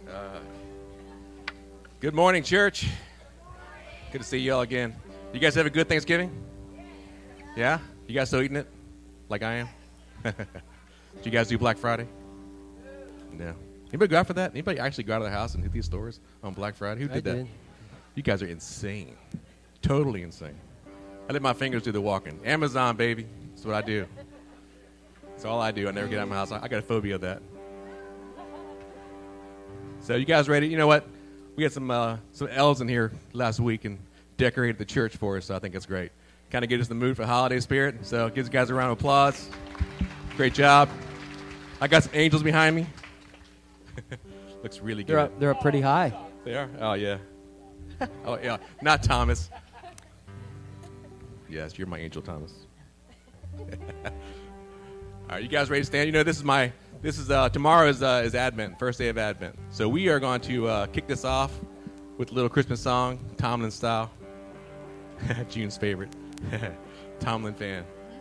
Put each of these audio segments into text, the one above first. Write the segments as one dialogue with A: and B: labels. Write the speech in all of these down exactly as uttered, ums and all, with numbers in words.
A: Uh, good morning, church. Good to see you all again. You guys have a good Thanksgiving? Yeah? You guys still eating it? Like I am? Did you guys do Black Friday? No. Anybody go out for that? Anybody actually go out of the house and hit these stores on Black Friday? Who did
B: I
A: that?
B: did.
A: You guys are insane. Totally insane. I let my fingers do the walking. Amazon, baby. That's what I do. That's all I do. I never get out of my house. I got a phobia of that. So you guys ready? You know what? We had some uh, some elves in here last week and decorated the church for us, so I think it's great. Kind of get us in the mood for holiday spirit. So give you guys a round of applause. Great job. I got some angels behind me. Looks really good.
B: They're up, they're up pretty high.
A: They are? Oh, yeah. Oh, yeah. Not Thomas. Yes, you're my angel, Thomas. All right, you guys ready to stand? You know, this is my, this is, uh, tomorrow is, uh, is Advent, first day of Advent. So we are going to uh, kick this off with a little Christmas song, Tomlin style. June's favorite. Tomlin fan.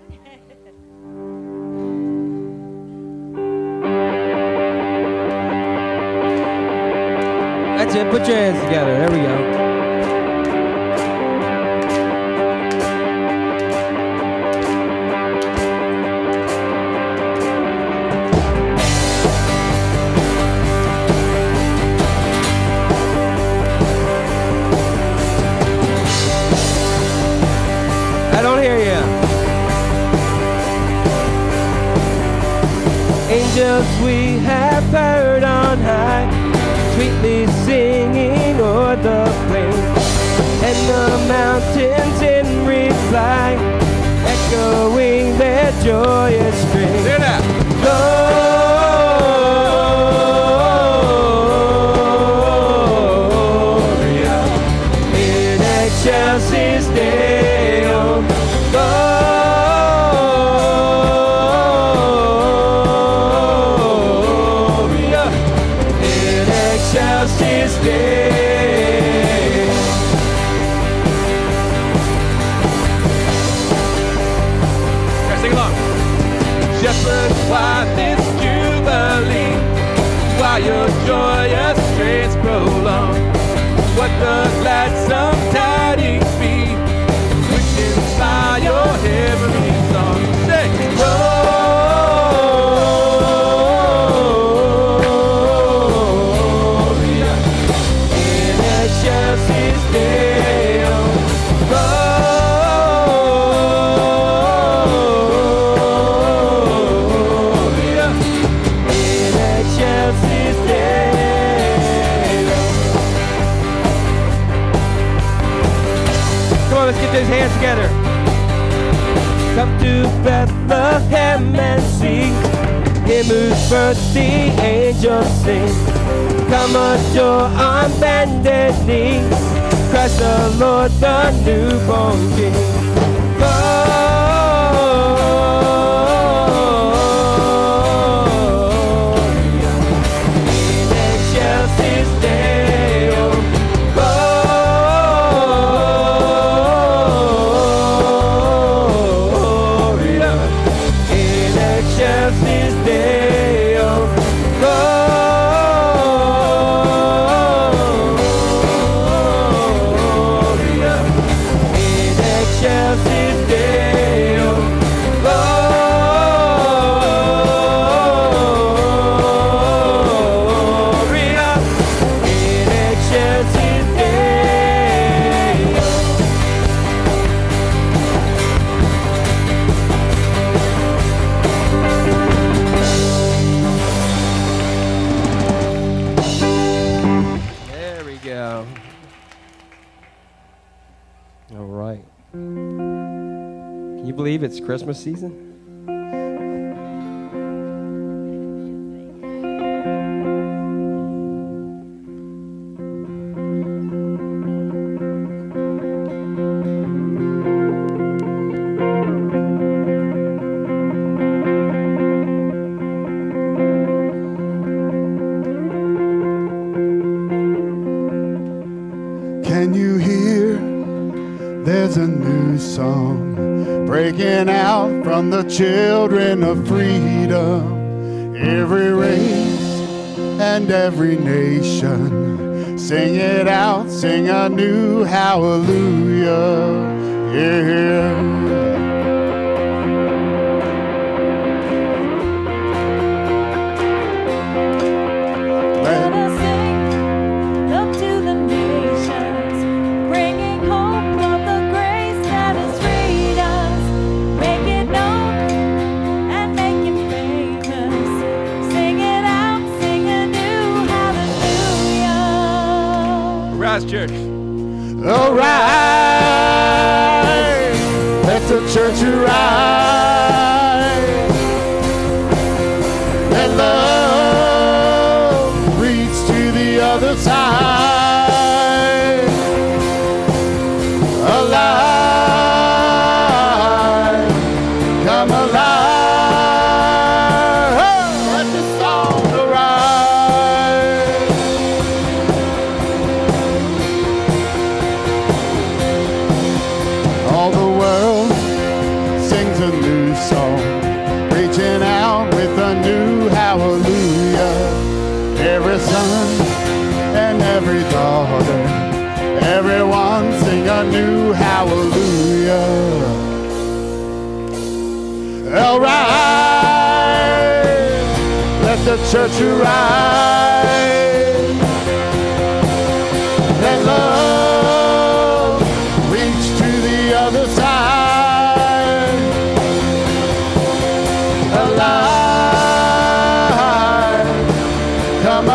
B: That's it. Put your hands together. There we go. I don't hear you. Angels we have heard on high, sweetly singing o'er the plain, and the mountains in reply, echoing their joyous strain.
A: Hear that?
B: Gloria in excelsis Deo. Gloria in excelsis Deo.
A: Guys, sing along. Shepherds, why this jubilee? Why your joyous strains prolong? What the gladsome tidings be, which inspire your heavenly song? Say, Gloria in excelsis Deo. Gloria in excelsis Deo.
B: Come on, let's get those hands together. Come to Bethlehem and see him whose birth the angels sing. Come adore on bended knee, Christ the Lord, the newborn King. Gloria in excelsis Deo. Gloria in excelsis Deo. Gloria in excelsis Deo. Gloria in excelsis Deo. There we go. All right. Can you believe it's Christmas season?
C: Can you hear? There's a new song breaking out from the children of freedom. Every race and every nation. Sing it out, sing a new hallelujah. Yeah.
A: Church.
C: All right, let the church arise. Let love reach to the other side. Alive, come alive. Oh, let the song arise. All the world sings a new song, reaching out with a new hallelujah. Every son and every daughter, everyone sing a new hallelujah. All right, let the church arise. Let love reach to the other side. Alive, come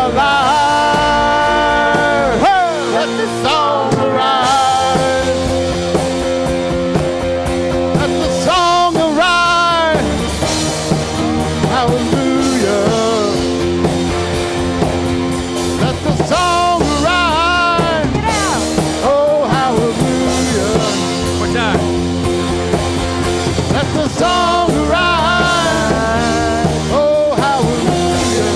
C: alive. Hey, let the song arise. Let the song arise. Hallelujah. Let the song arise.
B: Get out.
C: Oh, hallelujah.
A: One time.
C: Let the song arise. Oh, hallelujah.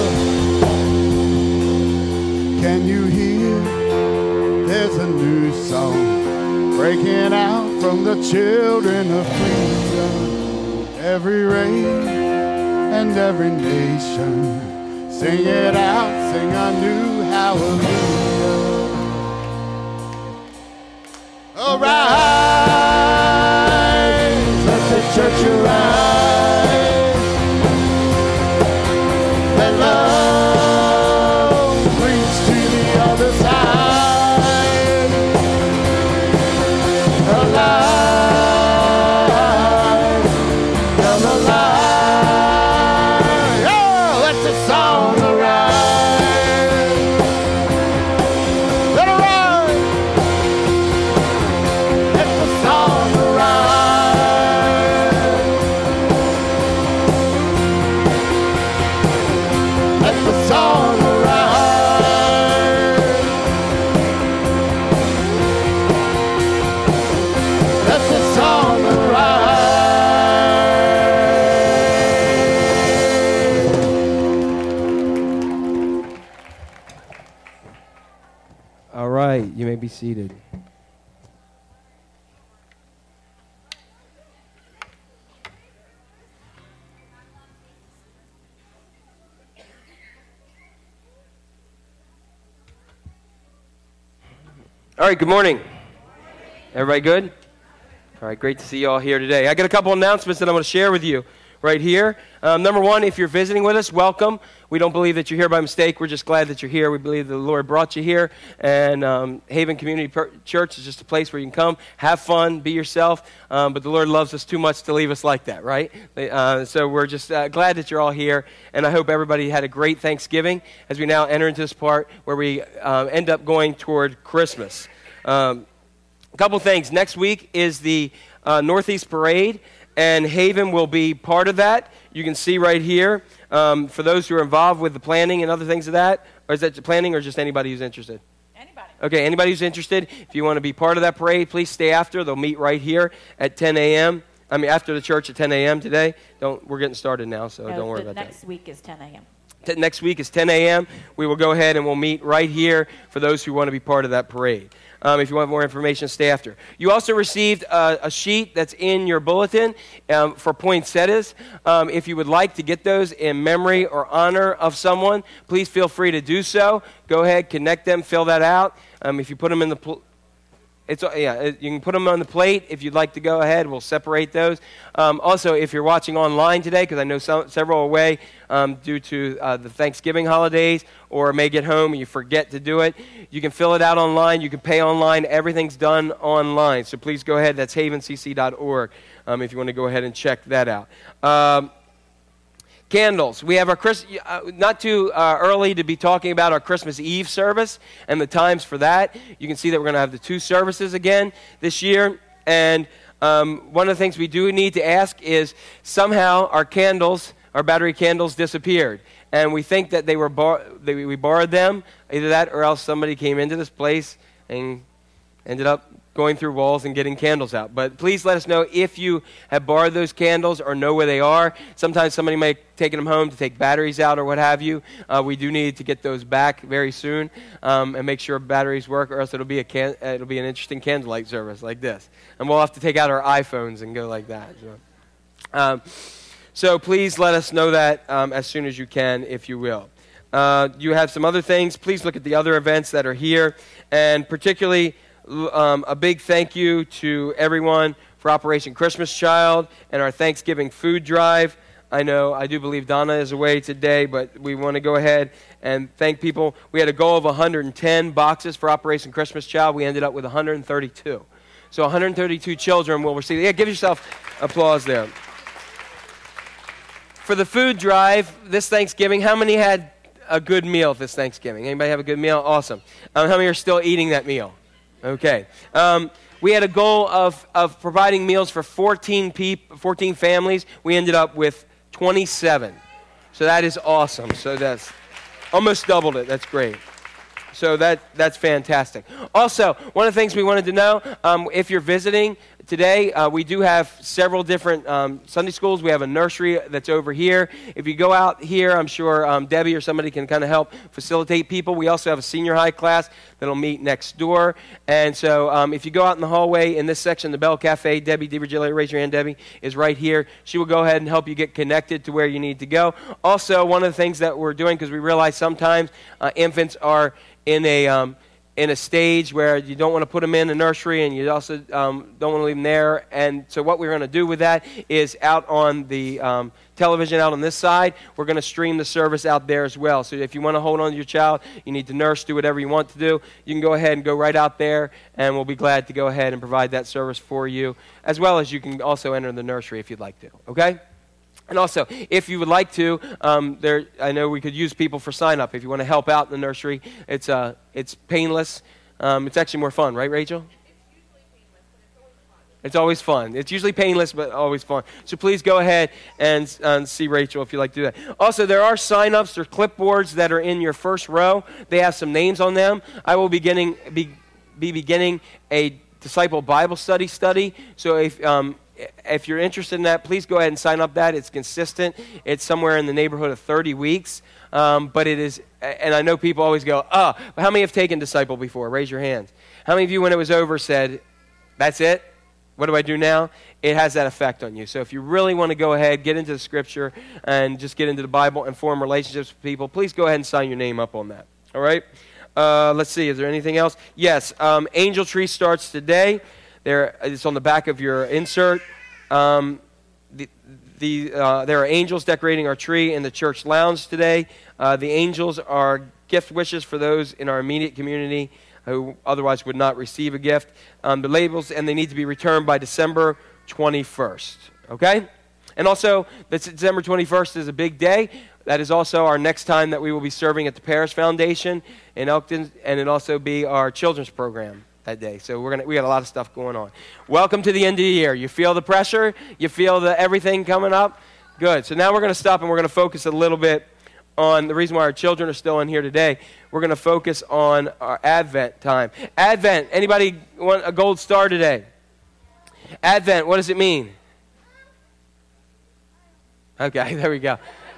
C: Can you hear? There's a new song breaking out from the children of freedom. Every race and every nation. Sing it out, sing a new hallelujah. All right, let the church arise. Let love reach to the other side. Alive, come alive. Oh, let the song arise. Let it rise. Let the song arise. Let the song arise. Let the song arise.
B: All right, you may be seated. All right, good morning. Everybody good? All right, great to see you all here today. I got a couple announcements that I want to share with you right here. Um, number one, if you're visiting with us, welcome. We don't believe that you're here by mistake. We're just glad that you're here. We believe the Lord brought you here. And um, Haven Community per- Church is just a place where you can come, have fun, be yourself. Um, but the Lord loves us too much to leave us like that, right? Uh, so we're just uh, glad that you're all here. And I hope everybody had a great Thanksgiving as we now enter into this part where we uh, end up going toward Christmas. Um, a couple things. Next week is the uh, Northeast Parade, and Haven will be part of that. You can see right here, um, for those who are involved with the planning and other things of that, or is that the planning or just anybody who's interested?
D: Anybody.
B: Okay, anybody who's interested, if you want to be part of that parade, please stay after. They'll meet right here at ten a.m. I mean, after the church at ten a.m. today. Don't We're getting started now, so
D: No,
B: don't worry
D: the
B: about
D: next
B: that.
D: week is ten a.m.
B: T- next week is ten a.m. We will go ahead and we'll meet right here for those who want to be part of that parade. Um, if you want more information, stay after. You also received uh, a sheet that's in your bulletin um, for poinsettias. Um, if you would like to get those in memory or honor of someone, please feel free to do so. Go ahead, connect them, fill that out. Um, if you put them in the... Pl- It's yeah. You can put them on the plate if you'd like to go ahead. We'll separate those. Um, also, if you're watching online today, because I know some, several are away um, due to uh, the Thanksgiving holidays, or may get home and you forget to do it, you can fill it out online. You can pay online. Everything's done online. So please go ahead. That's haven c c dot org um, if you want to go ahead and check that out. Um, Candles. We have our Chris. Uh, not too uh, early to be talking about our Christmas Eve service and the times for that. You can see that we're going to have the two services again this year. And um, one of the things we do need to ask is somehow our candles, our battery candles, disappeared, and we think that they were bar- they, we borrowed them. Either that, or else somebody came into this place and ended up going through walls and getting candles out. But please let us know if you have borrowed those candles or know where they are. Sometimes somebody may have taken them home to take batteries out or what have you. Uh, we do need to get those back very soon um, and make sure batteries work, or else it'll be a can- it'll be an interesting candlelight service like this. And we'll have to take out our iPhones and go like that. So, um, so please let us know that um, as soon as you can, if you will. Uh, you have some other things. Please look at the other events that are here, and particularly Um, a big thank you to everyone for Operation Christmas Child and our Thanksgiving food drive. I know, I do believe Donna is away today, but we want to go ahead and thank people. We had a goal of one hundred ten boxes for Operation Christmas Child. We ended up with one hundred thirty-two. So one hundred thirty-two children will receive. Yeah, give yourself applause there. For the food drive this Thanksgiving, how many had a good meal this Thanksgiving? Anybody have a good meal? Awesome. Um, how many are still eating that meal? Okay. Um, we had a goal of, of providing meals for fourteen people, fourteen families. We ended up with twenty-seven. So that is awesome. So that's almost doubled it. That's great. So that that's fantastic. Also, one of the things we wanted to know, um, if you're visiting today, uh, we do have several different um, Sunday schools. We have a nursery that's over here. If you go out here, I'm sure um, Debbie or somebody can kind of help facilitate people. We also have a senior high class that'll meet next door. And so um, if you go out in the hallway in this section, the Bell Cafe, Debbie DiVirgilio, raise your hand, Debbie, is right here. She will go ahead and help you get connected to where you need to go. Also, one of the things that we're doing, because we realize sometimes uh, infants are in a um, in a stage where you don't want to put them in a nursery, and you also um, don't want to leave them there. And so what we're going to do with that is out on the um, television out on this side, we're going to stream the service out there as well. So if you want to hold on to your child, you need to nurse, do whatever you want to do, you can go ahead and go right out there, and we'll be glad to go ahead and provide that service for you, as well as you can also enter the nursery if you'd like to, okay? And also, if you would like to, um, there I know we could use people for sign-up. If you want to help out in the nursery, it's uh, it's painless. Um, it's actually more fun, right, Rachel? It's always fun. It's usually painless, but always fun. So please go ahead and, and see Rachel if you'd like to do that. Also, there are sign-ups or clipboards that are in your first row. They have some names on them. I will be, getting, be, be beginning a Disciple Bible Study study. So if... Um, If you're interested in that, please go ahead and sign up that. It's consistent. It's somewhere in the neighborhood of thirty weeks. Um, but it is, and I know people always go, oh, but how many have taken Disciple before? Raise your hands. How many of you, when it was over, said, that's it? What do I do now? It has that effect on you. So if you really want to go ahead, get into the Scripture, and just get into the Bible and form relationships with people, please go ahead and sign your name up on that. All right? Uh, let's see. Is there anything else? Yes. Um, Angel Tree starts today. There, it's on the back of your insert. Um, the, the, uh, there are angels decorating our tree in the church lounge today. Uh, the angels are gift wishes for those in our immediate community who otherwise would not receive a gift. Um, the labels, and they need to be returned by December twenty-first. Okay? And also, this December twenty-first is a big day. That is also our next time that we will be serving at the Parish Foundation in Elkton, and it'll also be our children's program that day. So we're gonna we got a lot of stuff going on. Welcome to the end of the year. You feel the pressure? You feel the everything coming up? Good. So now we're going to stop and we're going to focus a little bit on the reason why our children are still in here today. We're going to focus on our Advent time. Advent. Anybody want a gold star today? Advent. What does it mean? Okay, there we go.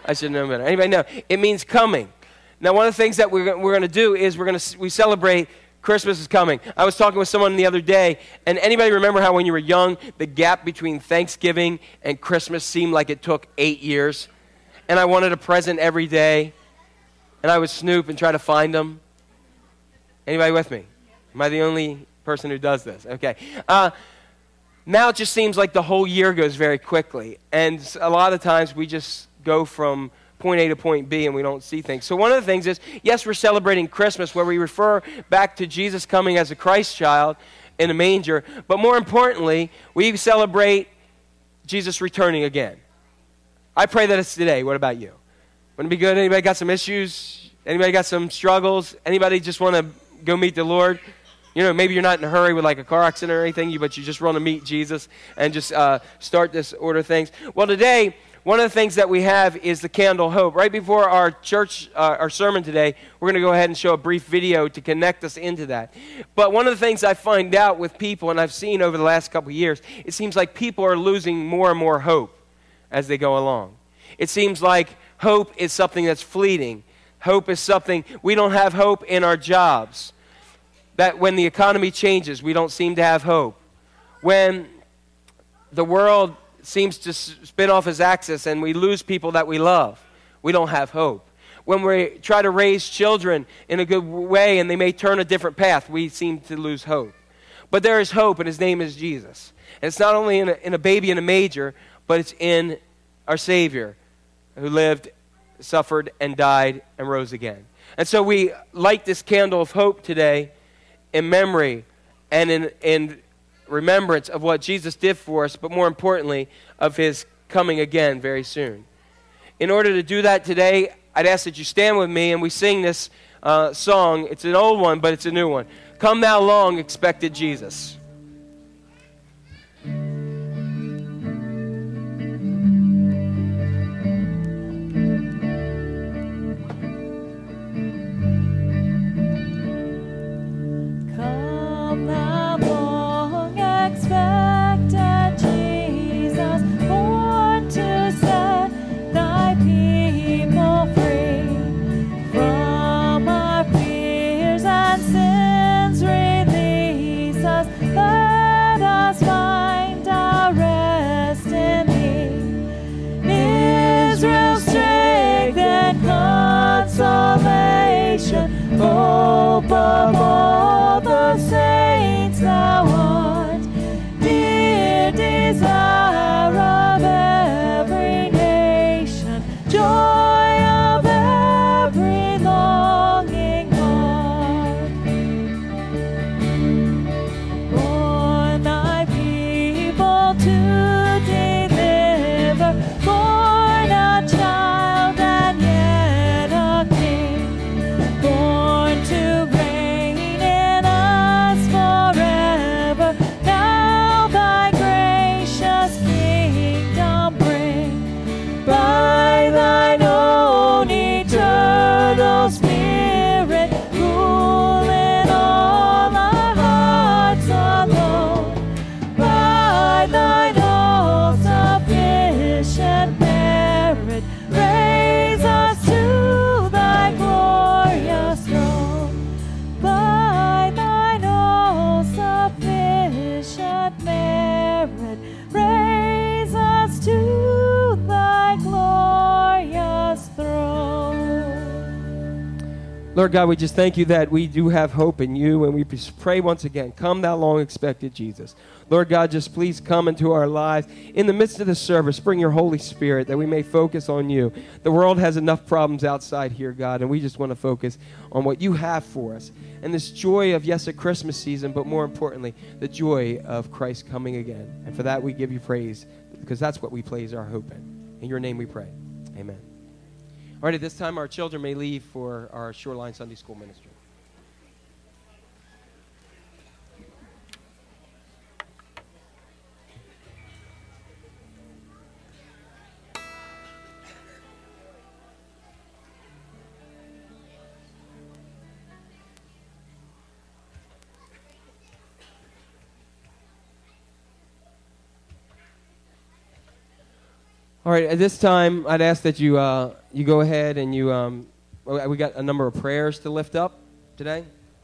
B: I should know better. Anybody know? It means coming. Now, one of the things that we're, we're going to do is we're going to we celebrate Christmas is coming. I was talking with someone the other day, and anybody remember how when you were young, the gap between Thanksgiving and Christmas seemed like it took eight years? And I wanted a present every day, and I would snoop and try to find them. Anybody with me? Am I the only person who does this? Okay. Uh, now it just seems like the whole year goes very quickly, and a lot of times we just go from point A to point B and we don't see things. So one of the things is, yes, we're celebrating Christmas where we refer back to Jesus coming as a Christ child in a manger, but more importantly, we celebrate Jesus returning again. I pray that it's today. What about you? Wouldn't it be good? Anybody got some issues? Anybody got some struggles? Anybody just want to go meet the Lord? You know, maybe you're not in a hurry with like a car accident or anything, but you just want to meet Jesus and just uh, start this order of things. Well, today, one of the things that we have is the candle hope. Right before our church, uh, our sermon today, we're going to go ahead and show a brief video to connect us into that. But one of the things I find out with people, and I've seen over the last couple of years, it seems like people are losing more and more hope as they go along. It seems like hope is something that's fleeting. Hope is something, we don't have hope in our jobs. That when the economy changes, we don't seem to have hope. When the world seems to spin off its axis and we lose people that we love, we don't have hope. When we try to raise children in a good way and they may turn a different path, we seem to lose hope. But there is hope, and his name is Jesus. And it's not only in a, in a baby in a manger, but it's in our Savior who lived, suffered, and died, and rose again. And so we light this candle of hope today in memory and in, in remembrance of what Jesus did for us, but more importantly, of his coming again very soon. In order to do that today, I'd ask that you stand with me and we sing this uh, song. It's an old one, but it's a new one. Come Thou Long Expected Jesus. Hope of all the saints thou art, dear desire of every nation, joy of every longing heart. Born thy people to deliver, born a child and yet a king, born to reign in us forever. Now thy gracious kingdom bring, by thine own eternal Spirit, rule in all our hearts alone. By thine all-sufficient merit, raise us to thy glorious throne. By thine all-sufficient merit, raise us to thy glorious throne. Lord God, we just thank you that we do have hope in you, and we just pray once again, come thou long expected Jesus. Lord God, just please come into our lives. In the midst of the service, bring your Holy Spirit that we may focus on you. The world has enough problems outside here, God, and we just want to focus on what you have for us. And this joy of, yes, a Christmas season, but more importantly, the joy of Christ coming again. And for that we give you praise, because that's what we place our hope in. In your name we pray. Amen. All right, at this time, our children may leave for our Shoreline Sunday School ministry. All right, at this time, I'd ask that you uh, you go ahead and you, um, we got a number of prayers to lift up today.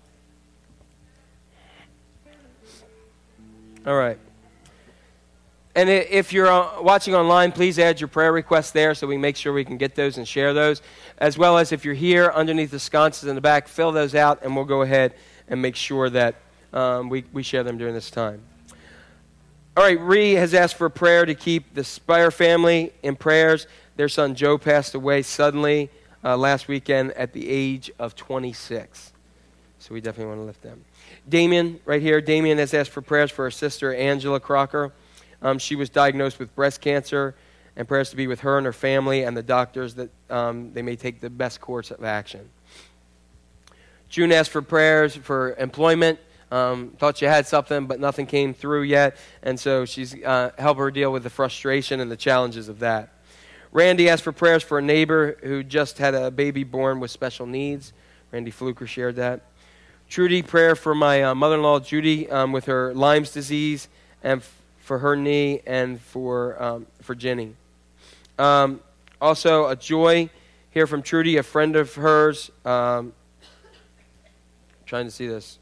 B: All right. And if you're uh, watching online, please add your prayer requests there so we make sure we can get those and share those. As well as if you're here underneath the sconces in the back, fill those out and we'll go ahead and make sure that um, we, we share them during this time. All right, Ree has asked for a prayer to keep the Spire family in prayers. Their son Joe passed away suddenly uh, last weekend at the age of twenty-six. So we definitely want to lift them. Damien, right here, Damien has asked for prayers for her sister Angela Crocker. Um, she was diagnosed with breast cancer, and prayers to be with her and her family and the doctors that um, they may take the best course of action. June asked for prayers for employment. Um, thought she had something, but nothing came through yet, and so she's uh, helped her deal with the frustration and the challenges of that. Randy asked for prayers for a neighbor who just had a baby born with special needs. Randy Fluker shared that. Trudy, prayer for my uh, mother-in-law, Judy, um, with her Lyme's disease, and f- for her knee, and for um, for Jenny. Um, also, a joy here from Trudy, a friend of hers. Um, trying to see this.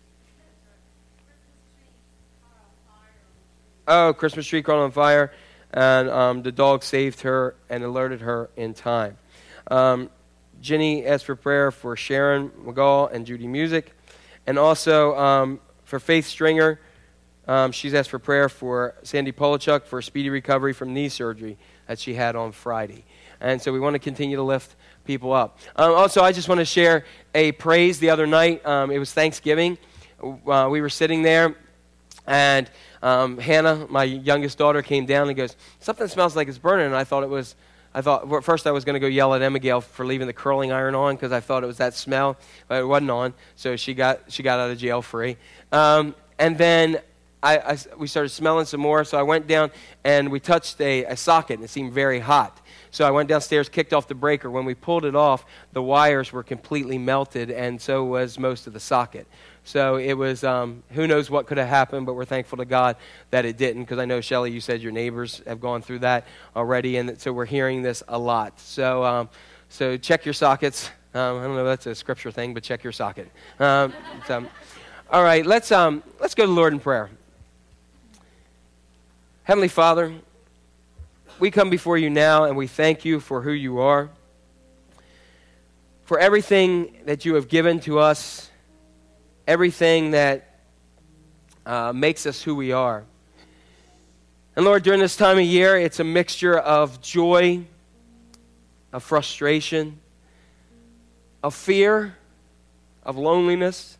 B: Oh, Christmas tree caught on fire, and um, the dog saved her and alerted her in time. Um, Jenny asked for prayer for Sharon McGall and Judy Music, and also um, for Faith Stringer. Um, she's asked for prayer for Sandy Polachuk for a speedy recovery from knee surgery that she had on Friday. And so we want to continue to lift people up. Um, also, I just want to share a praise the other night. Um, it was Thanksgiving. Uh, we were sitting there, and um, Hannah, my youngest daughter, came down and goes, "Something smells like it's burning." And I thought it was, I thought, well, first I was going to go yell at Emma Gale for leaving the curling iron on because I thought it was that smell, but it wasn't on. So she got she got out of jail free. Um, and then I, I, we started smelling some more, so I went down and we touched a, a socket, and it seemed very hot. So I went downstairs, kicked off the breaker. When we pulled it off, the wires were completely melted, and so was most of the socket. So it was, um, who knows what could have happened, but we're thankful to God that it didn't, because I know, Shelley, you said your neighbors have gone through that already, and so we're hearing this a lot. So um, so check your sockets. Um, I don't know if that's a scripture thing, but check your socket. Um, so, all right, let's um, let's go to the Lord in prayer. Heavenly Father, we come before you now, and we thank you for who you are, for everything that you have given to us, everything that uh, makes us who we are. And Lord, during this time of year, it's a mixture of joy, of frustration, of fear, of loneliness,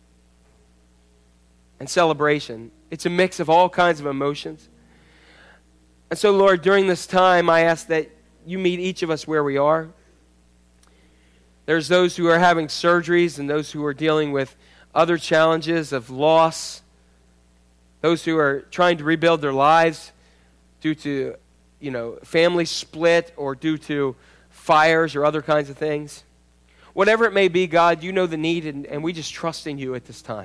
B: and celebration. It's a mix of all kinds of emotions. And so, Lord, during this time, I ask that you meet each of us where we are. There's those who are having surgeries and those who are dealing with other challenges of loss, those who are trying to rebuild their lives due to, you know, family split or due to fires or other kinds of things. Whatever it may be, God, you know the need, and, and we just trust in you at this time.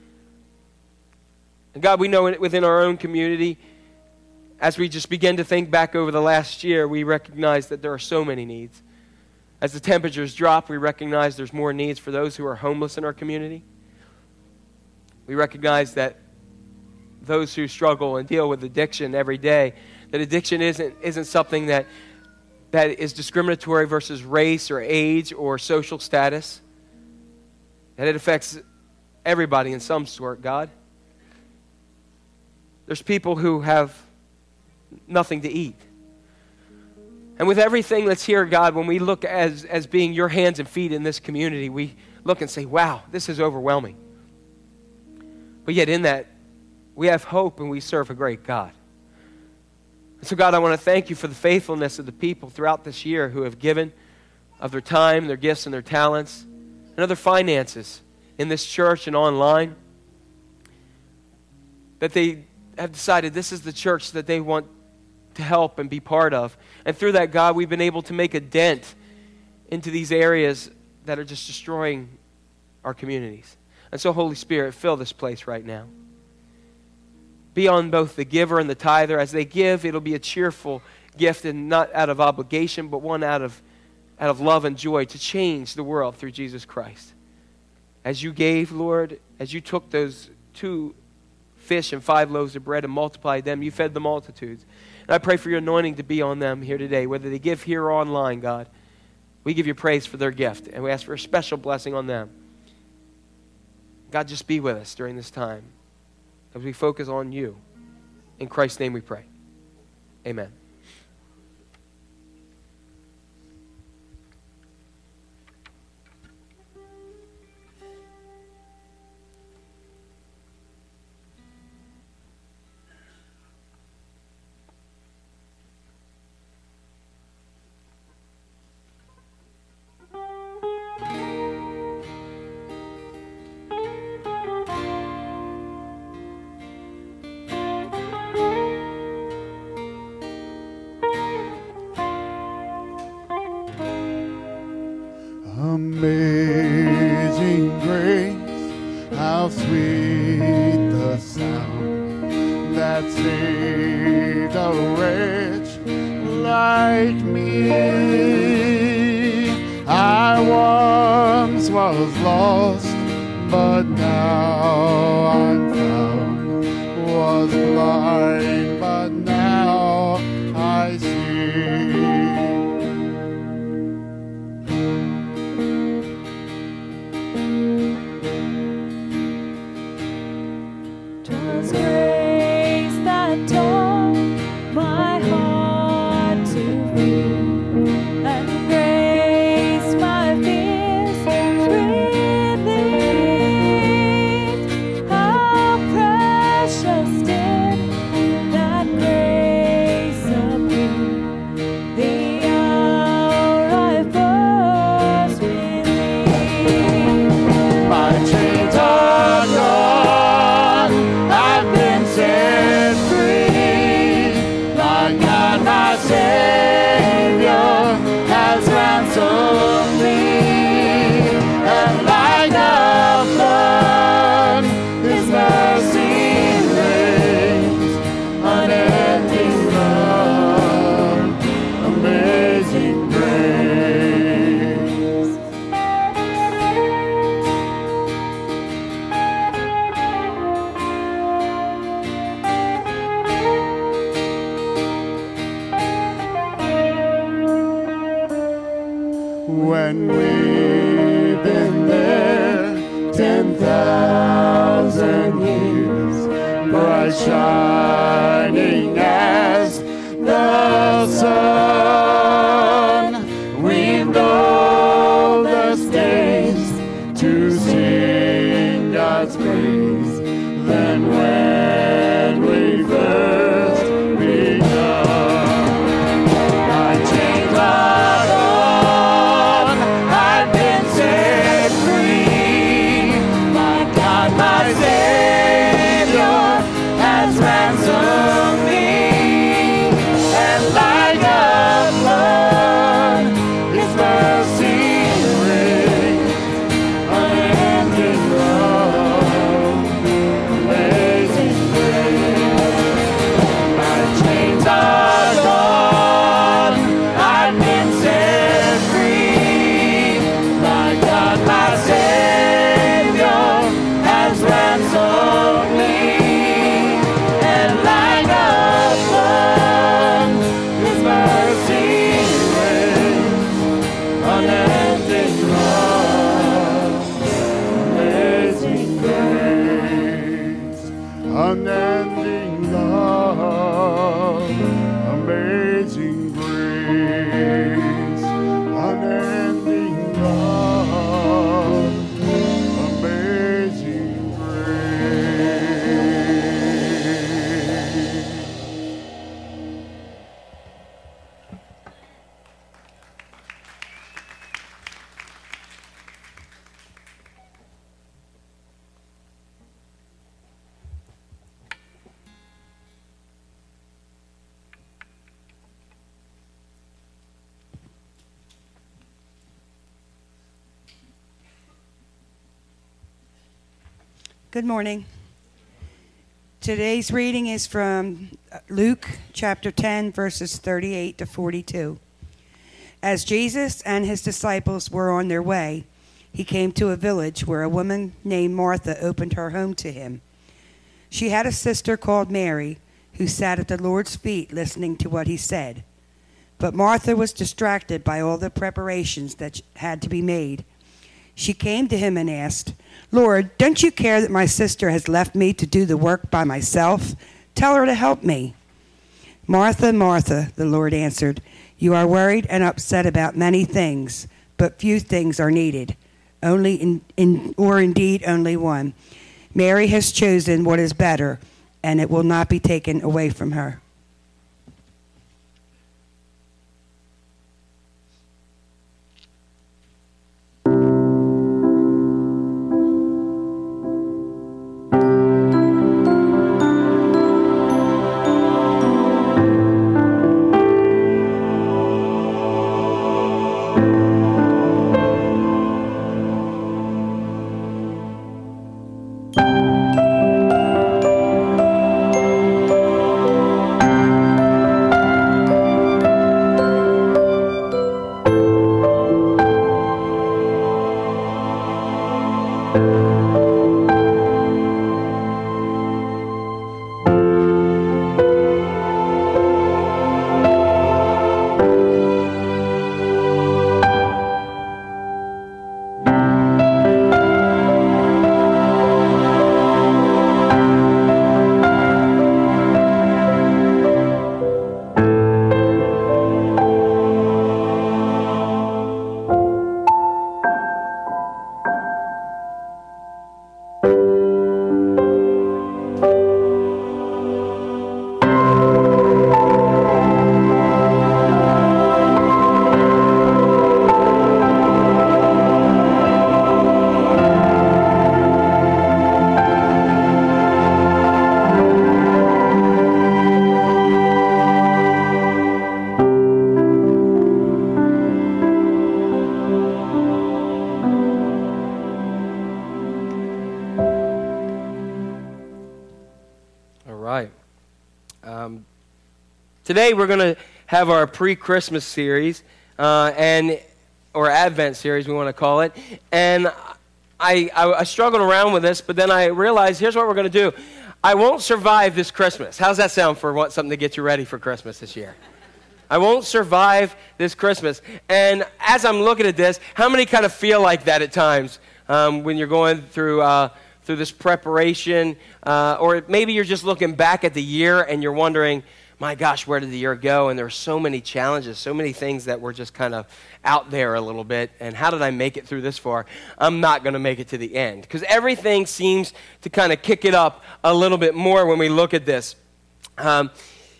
B: And God, we know it within our own community, as we just begin to think back over the last year, we recognize that there are so many needs. As the temperatures drop, we recognize there's more needs for those who are homeless in our community. We recognize that those who struggle and deal with addiction every day, that addiction isn't isn't something that that is discriminatory versus race or age or social status, that it affects everybody in some sort, God. There's people who have nothing to eat. And with everything that's here, God, when we look as, as being your hands and feet in this community, we look and say, wow, this is overwhelming. But yet in that, we have hope and we serve a great God. And so, God, I want to thank you for the faithfulness of the people throughout this year who have given of their time, their gifts, and their talents, and other finances in this church and online, that they have decided this is the church that they want to help and be part of. And through that, God, we've been able to make a dent into these areas that are just destroying our communities. And so, Holy Spirit, fill this place right now. Be on both the giver and the tither. As they give, it'll be a cheerful gift, and not out of obligation, but one out of, out of love and joy to change the world through Jesus Christ. As you gave, Lord, as you took those two fish and five loaves of bread and multiplied them, you fed the multitudes. And I pray for your anointing to be on them here today, whether they give here or online, God. We give you praise for their gift, and we ask for a special blessing on them. God, just be with us during this time as we focus on you. In Christ's name we pray. Amen.
C: Amazing grace, how sweet the sound that saved a wretch like me. I once was lost, but now I'm found, was blind, but now I see. When we've been there ten thousand years, bright shining as the sun, we've known the days to sing God's praise. Then when we first begun, my chains are gone, I've been set free. My God, my Savior has ransomed me, and like a flood, His mercy reigns, unending love, amazing grace. My chains are gone, I've been set free. My God, my Savior has ransomed me, and like a flood, His mercy reigns, unending love, amazing grace, unending love, amazing grace, unending love, amazing grace.
D: Good morning. Today's reading is from Luke chapter ten, verses thirty-eight to forty-two. As Jesus and his disciples were on their way, he came to a village where a woman named Martha opened her home to him. She had a sister called Mary, who sat at the Lord's feet listening to what he said. But Martha was distracted by all the preparations that had to be made. She came to him and asked, "Lord, don't you care that my sister has left me to do the work by myself? Tell her to help me." "Martha, Martha," the Lord answered, "you are worried and upset about many things, but few things are needed, only in, in or indeed only one. Mary has chosen what is better, and it will not be taken away from her."
B: Today we're going to have our pre-Christmas series, uh, and or Advent series, we want to call it. And I, I, I struggled around with this, but then I realized here's what we're going to do. I won't survive this Christmas. How's that sound for what, something to get you ready for Christmas this year? I won't survive this Christmas. And as I'm looking at this, how many kind of feel like that at times um, when you're going through uh, through this preparation? Uh, or maybe you're just looking back at the year and you're wondering, my gosh, where did the year go? And there were so many challenges, so many things that were just kind of out there a little bit. And how did I make it through this far? I'm not going to make it to the end. Because everything seems to kind of kick it up a little bit more when we look at this. Um,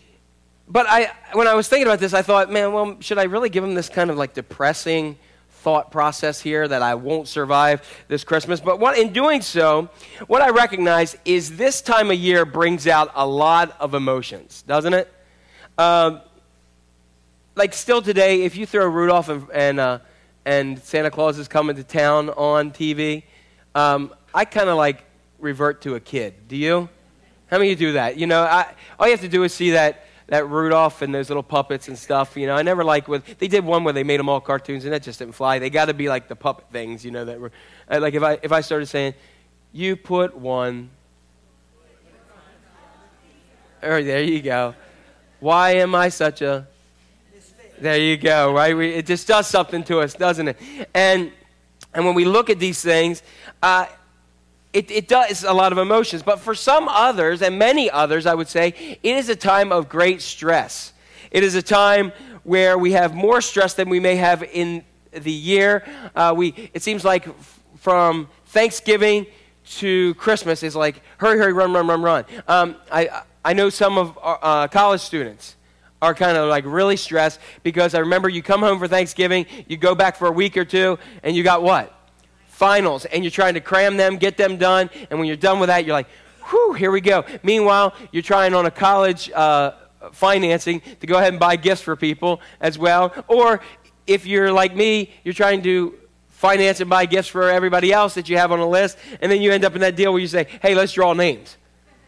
B: but I, when I was thinking about this, I thought, man, well, should I really give him this kind of like depressing thought process here that I won't survive this Christmas? But what, in doing so, what I recognize is this time of year brings out a lot of emotions, doesn't it? Um, like still today, if you throw Rudolph and and, uh, and Santa Claus is Coming to Town on T V, um, I kind of like revert to a kid. Do you? How many of you do that? You know, I, all you have to do is see that that Rudolph and those little puppets and stuff, you know. I never liked with, they did one where they made them all cartoons, and that just didn't fly. They got to be like the puppet things, you know, that were, like if I if I started saying, you put one, or there you go. Why am I such a, there you go, right? We, it just does something to us, doesn't it? And and when we look at these things, uh, It, it does a lot of emotions, but for some others, and many others, I would say, it is a time of great stress. It is a time where we have more stress than we may have in the year. Uh, we it seems like f- from Thanksgiving to Christmas is like hurry, hurry, run, run, run, run. Um, I I know some of our, uh, college students are kind of like really stressed because I remember you come home for Thanksgiving, you go back for a week or two, and you got what? Finals, and you're trying to cram them, get them done, and when you're done with that, you're like, whew, here we go. Meanwhile, you're trying on a college uh, financing to go ahead and buy gifts for people as well. Or if you're like me, you're trying to finance and buy gifts for everybody else that you have on a list, and then you end up in that deal where you say, hey, let's draw names.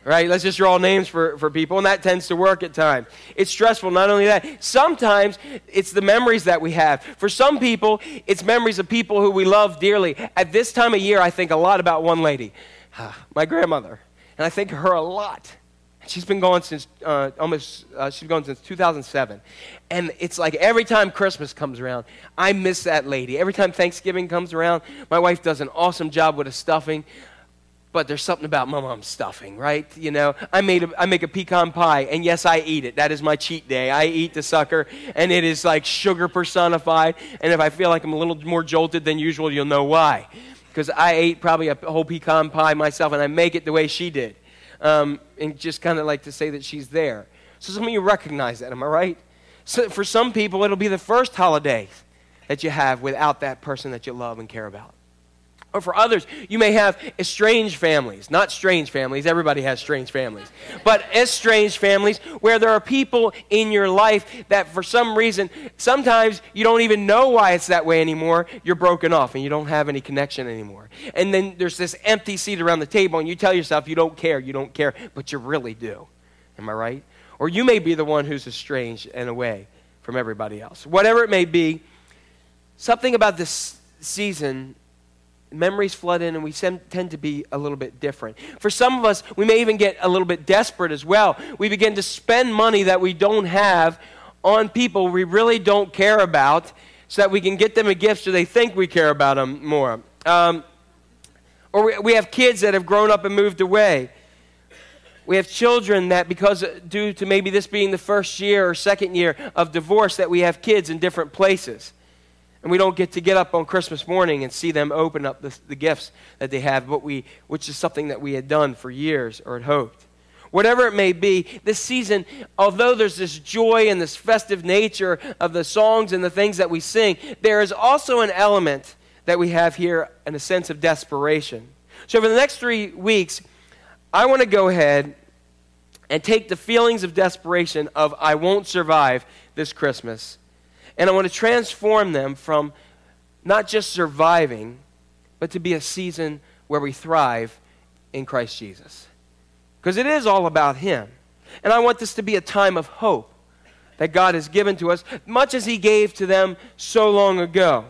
B: right? Let's just draw names for, for people, and that tends to work at times. It's stressful. Not only that, sometimes it's the memories that we have. For some people, it's memories of people who we love dearly. At this time of year, I think a lot about one lady, my grandmother, and I think of her a lot. She's been gone since uh, almost, uh, she's been gone since two thousand seven. And it's like every time Christmas comes around, I miss that lady. Every time Thanksgiving comes around, my wife does an awesome job with a stuffing. But there's something about my mom's stuffing, right? You know, I made a, I make a pecan pie, and yes, I eat it. That is my cheat day. I eat the sucker, and it is like sugar personified. And if I feel like I'm a little more jolted than usual, you'll know why. Because I ate probably a whole pecan pie myself, and I make it the way she did. Um, and just kind of like to say that she's there. So some of you recognize that, am I right? So for some people, it'll be the first holiday that you have without that person that you love and care about. Or for others, you may have estranged families. Not strange families. Everybody has strange families. But estranged families where there are people in your life that for some reason, sometimes you don't even know why it's that way anymore. You're broken off and you don't have any connection anymore. And then there's this empty seat around the table and you tell yourself you don't care, you don't care, but you really do. Am I right? Or you may be the one who's estranged and away from everybody else. Whatever it may be, something about this season, memories flood in and we tend to be a little bit different. For some of us, we may even get a little bit desperate as well. We begin to spend money that we don't have on people we really don't care about so that we can get them a gift so they think we care about them more. Um, or we, we have kids that have grown up and moved away. We have children that because due to maybe this being the first year or second year of divorce that we have kids in different places. And we don't get to get up on Christmas morning and see them open up the, the gifts that they have, but we, which is something that we had done for years or had hoped. Whatever it may be, this season, although there's this joy and this festive nature of the songs and the things that we sing, there is also an element that we have here and a sense of desperation. So for the next three weeks, I want to go ahead and take the feelings of desperation of I won't survive this Christmas, and I want to transform them from not just surviving, but to be a season where we thrive in Christ Jesus. Because it is all about Him. And I want this to be a time of hope that God has given to us, much as He gave to them so long ago.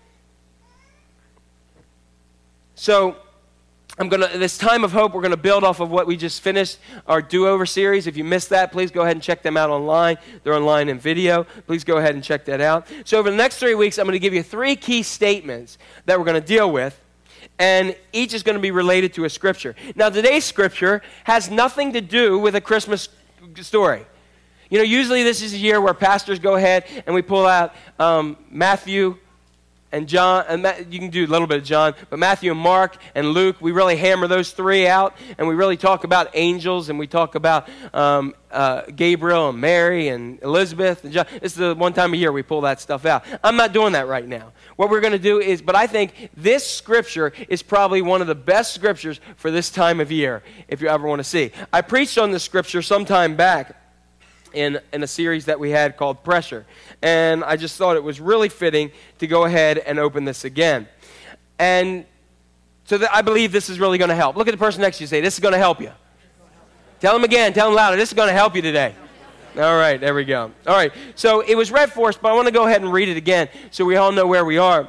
B: So, I'm gonna. This time of hope, we're going to build off of what we just finished, our do-over series. If you missed that, please go ahead and check them out online. They're online in video. Please go ahead and check that out. So over the next three weeks, I'm going to give you three key statements that we're going to deal with, and each is going to be related to a scripture. Now, today's scripture has nothing to do with a Christmas story. You know, usually this is a year where pastors go ahead and we pull out um, Matthew and John, and you can do a little bit of John, but Matthew and Mark and Luke, we really hammer those three out, and we really talk about angels, and we talk about um, uh, Gabriel and Mary and Elizabeth and John. This is the one time a year we pull that stuff out. I'm not doing that right now. What we're going to do is, but I think this scripture is probably one of the best scriptures for this time of year, if you ever want to see. I preached on this scripture some time back, In, in a series that we had called Pressure. And I just thought it was really fitting to go ahead and open this again. And so that I believe this is really going to help. Look at the person next to you and say, this is going to help you. Tell them again, tell them louder, this is going to help you today. All right, there we go. All right, so it was read for us, but I want to go ahead and read it again so we all know where we are.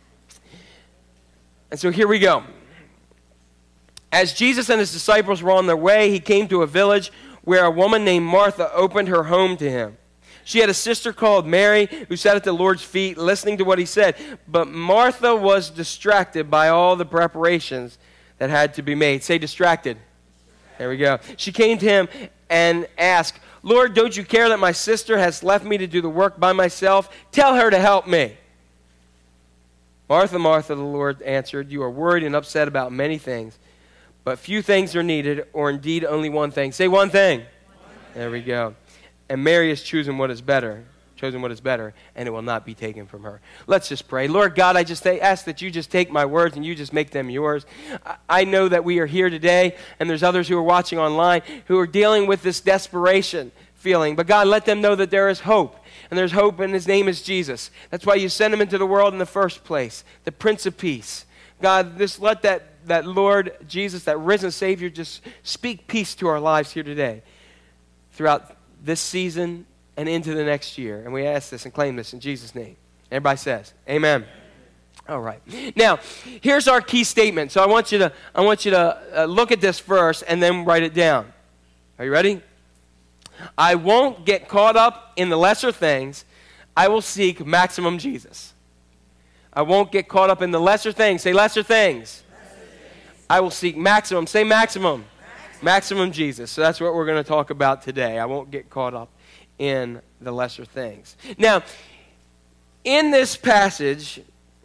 B: And so here we go. As Jesus and his disciples were on their way, he came to a village where a woman named Martha opened her home to him. She had a sister called Mary who sat at the Lord's feet listening to what he said. But Martha was distracted by all the preparations that had to be made. Say distracted. There we go. She came to him and asked, Lord, don't you care that my sister has left me to do the work by myself? Tell her to help me. Martha, Martha, the Lord answered, you are worried and upset about many things. But few things are needed, or indeed only one thing. Say one thing. One thing. There we go. And Mary has chosen what is better, chosen what is better, and it will not be taken from her. Let's just pray. Lord God, I just ask that you just take my words and you just make them yours. I know that we are here today, and there's others who are watching online who are dealing with this desperation feeling. But God, let them know that there is hope. And there's hope, and his name is Jesus. That's why you sent him into the world in the first place, the Prince of Peace. God, just let that that Lord Jesus, that risen Savior, just speak peace to our lives here today throughout this season and into the next year. And we ask this and claim this in Jesus' name. Everybody says, amen. All right. Now, here's our key statement. So I want you to, I want you to uh, look at this first and then write it down. Are you ready? I won't get caught up in the lesser things. I will seek maximum Jesus. I won't get caught up in the lesser things. Say lesser things. Lesser things. I will seek maximum. Say maximum. Maximum. Maximum Jesus. So that's what we're going to talk about today. I won't get caught up in the lesser things. Now, in this passage,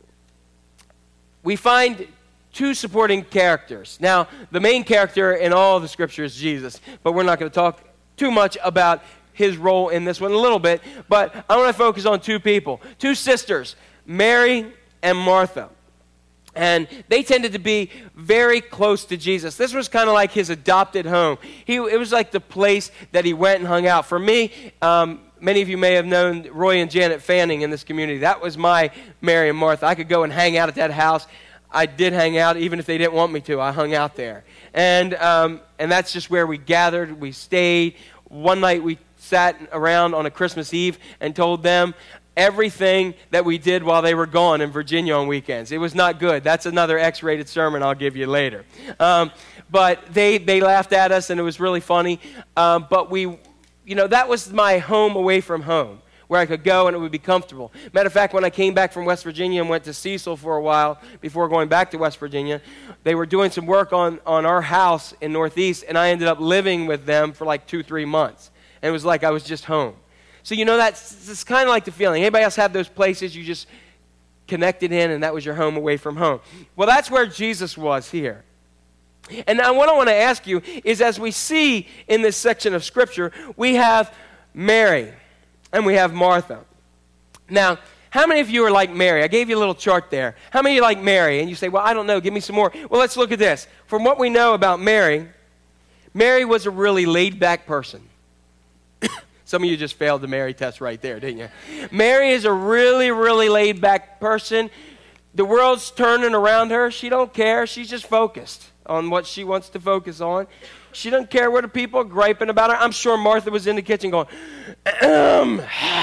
B: we find two supporting characters. Now, the main character in all of the Scripture is Jesus, but we're not going to talk too much about his role in this one, a little bit, but I want to focus on two people, two sisters, Mary and Martha. And they tended to be very close to Jesus. This was kind of like his adopted home. He, it was like the place that he went and hung out. For me, um, many of you may have known Roy and Janet Fanning in this community. That was my Mary and Martha. I could go and hang out at that house. I did hang out, even if they didn't want me to. I hung out there. And um, and that's just where we gathered. We stayed. One night we sat around on a Christmas Eve and told them everything that we did while they were gone in Virginia on weekends. It was not good. That's another X-rated sermon I'll give you later. Um, but they, they laughed at us, and it was really funny. Um, but we, you know, that was my home away from home, where I could go and it would be comfortable. Matter of fact, when I came back from West Virginia and went to Cecil for a while before going back to West Virginia, they were doing some work on, on our house in Northeast, and I ended up living with them for like two, three months. And it was like I was just home. So, you know, that's it's kind of like the feeling. Anybody else have those places you just connected in and that was your home away from home? Well, that's where Jesus was here. And now what I want to ask you is, as we see in this section of Scripture, we have Mary and we have Martha. Now, how many of you are like Mary? I gave you a little chart there. How many of you like Mary? And you say, well, I don't know. Give me some more. Well, let's look at this. From what we know about Mary, Mary was a really laid-back person. Some of you just failed the Mary test right there, didn't you? Mary is a really, really laid-back person. The world's turning around her. She don't care. She's just focused on what she wants to focus on. She doesn't care what the people are griping about her. I'm sure Martha was in the kitchen going, um,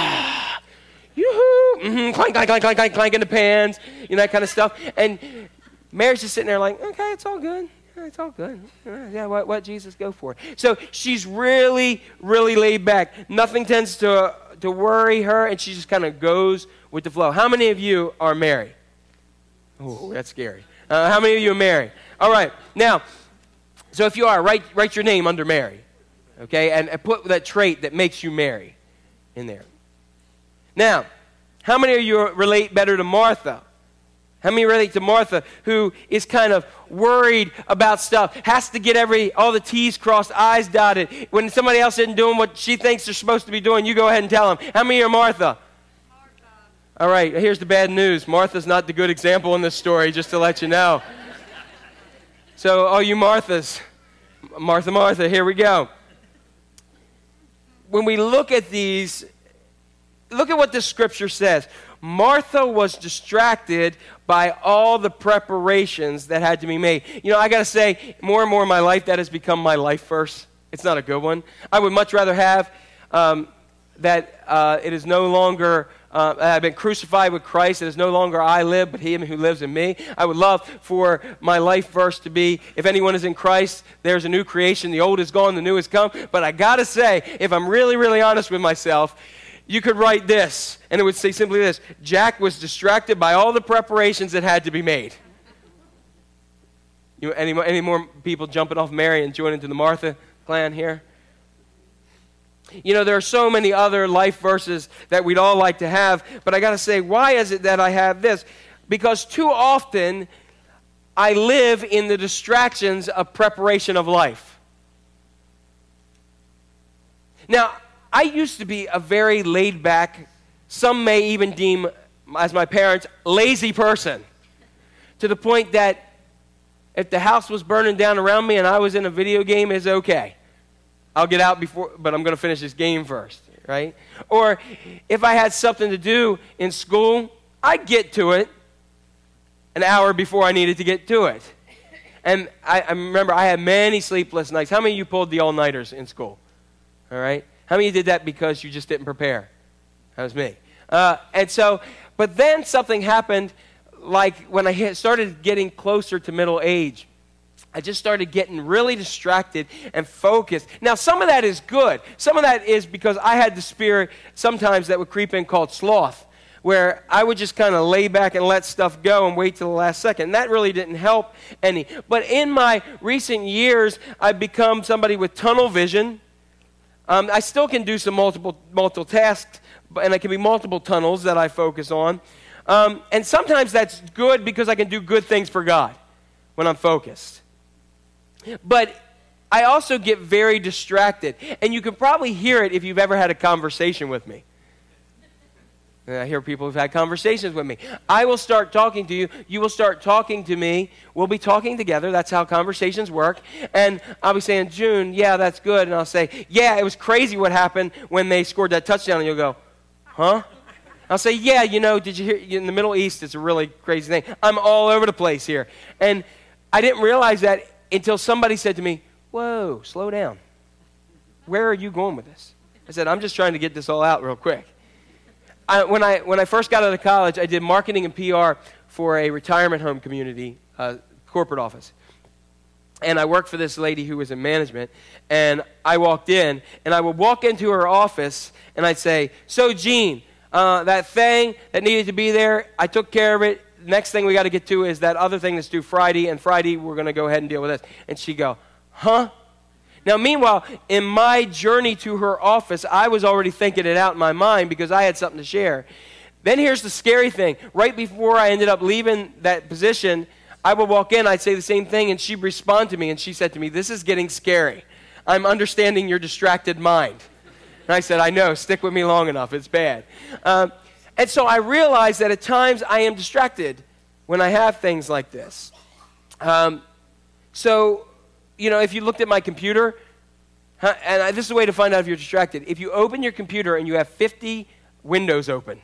B: yoo-hoo, mm-hmm, clank, clank, clank, clank, clank, clanking the pans, you know, that kind of stuff. And Mary's just sitting there like, okay, it's all good. It's all good. Yeah, what, what Jesus go for? So she's really, really laid back. Nothing tends to, to worry her, and she just kind of goes with the flow. How many of you are Mary? Oh, that's scary. Uh, how many of you are Mary? All right. Now, so if you are, write, write your name under Mary, okay? And, and put that trait that makes you Mary in there. Now, how many of you relate better to Martha? How many relate to Martha, who is kind of worried about stuff, has to get every all the T's crossed, I's dotted. When somebody else isn't doing what she thinks they're supposed to be doing, you go ahead and tell them. How many are Martha? Martha. All right, here's the bad news. Martha's not the good example in this story, just to let you know. So, all you Marthas, Martha, Martha, here we go. When we look at these, look at what the Scripture says. Martha was distracted by all the preparations that had to be made. You know, I got to say, more and more in my life, that has become my life verse. It's not a good one. I would much rather have um, that uh, it is no longer, uh, I've been crucified with Christ. It is no longer I live, but Him who lives in me. I would love for my life verse to be, if anyone is in Christ, there's a new creation. The old is gone, the new has come. But I got to say, if I'm really, really honest with myself, you could write this, and it would say simply this: Jack was distracted by all the preparations that had to be made. You, any, any more people jumping off Mary and joining to the Martha clan here? You know, there are so many other life verses that we'd all like to have, but I got to say, why is it that I have this? Because too often I live in the distractions of preparation of life. Now, I used to be a very laid-back, some may even deem, as my parents, lazy person, to the point that if the house was burning down around me and I was in a video game, it's okay. I'll get out before, but I'm going to finish this game first, right? Or if I had something to do in school, I'd get to it an hour before I needed to get to it. And I, I remember I had many sleepless nights. How many of you pulled the all-nighters in school? All right? How many of you did that because you just didn't prepare? That was me. Uh, and so, but then something happened, like when I hit, started getting closer to middle age. I just started getting really distracted and focused. Now, some of that is good. Some of that is because I had the spirit sometimes that would creep in called sloth, where I would just kind of lay back and let stuff go and wait till the last second. And that really didn't help any. But in my recent years, I've become somebody with tunnel vision. Um, I still can do some multiple multiple tasks, and it can be multiple tunnels that I focus on. Um, and sometimes that's good because I can do good things for God when I'm focused. But I also get very distracted. And you can probably hear it if you've ever had a conversation with me. And I hear people who've had conversations with me. I will start talking to you. You will start talking to me. We'll be talking together. That's how conversations work. And I'll be saying, June, yeah, that's good. And I'll say, yeah, it was crazy what happened when they scored that touchdown. And you'll go, huh? I'll say, yeah, you know, did you hear? In the Middle East, it's a really crazy thing. I'm all over the place here. And I didn't realize that until somebody said to me, whoa, slow down. Where are you going with this? I said, I'm just trying to get this all out real quick. I, when I when I first got out of college, I did marketing and P R for a retirement home community uh, corporate office. And I worked for this lady who was in management. And I walked in, and I would walk into her office, and I'd say, so, Gene, uh, that thing that needed to be there, I took care of it. Next thing we got to get to is that other thing that's due Friday, and Friday we're going to go ahead and deal with this. And she'd go, huh? Now, meanwhile, in my journey to her office, I was already thinking it out in my mind because I had something to share. Then here's the scary thing. Right before I ended up leaving that position, I would walk in, I'd say the same thing, and she'd respond to me, and she said to me, this is getting scary. I'm understanding your distracted mind. And I said, I know, stick with me long enough, it's bad. Um, and so I realized that at times I am distracted when I have things like this. Um, so... You know, if you looked at my computer, huh, and I, this is a way to find out if you're distracted. If you open your computer and you have fifty windows open,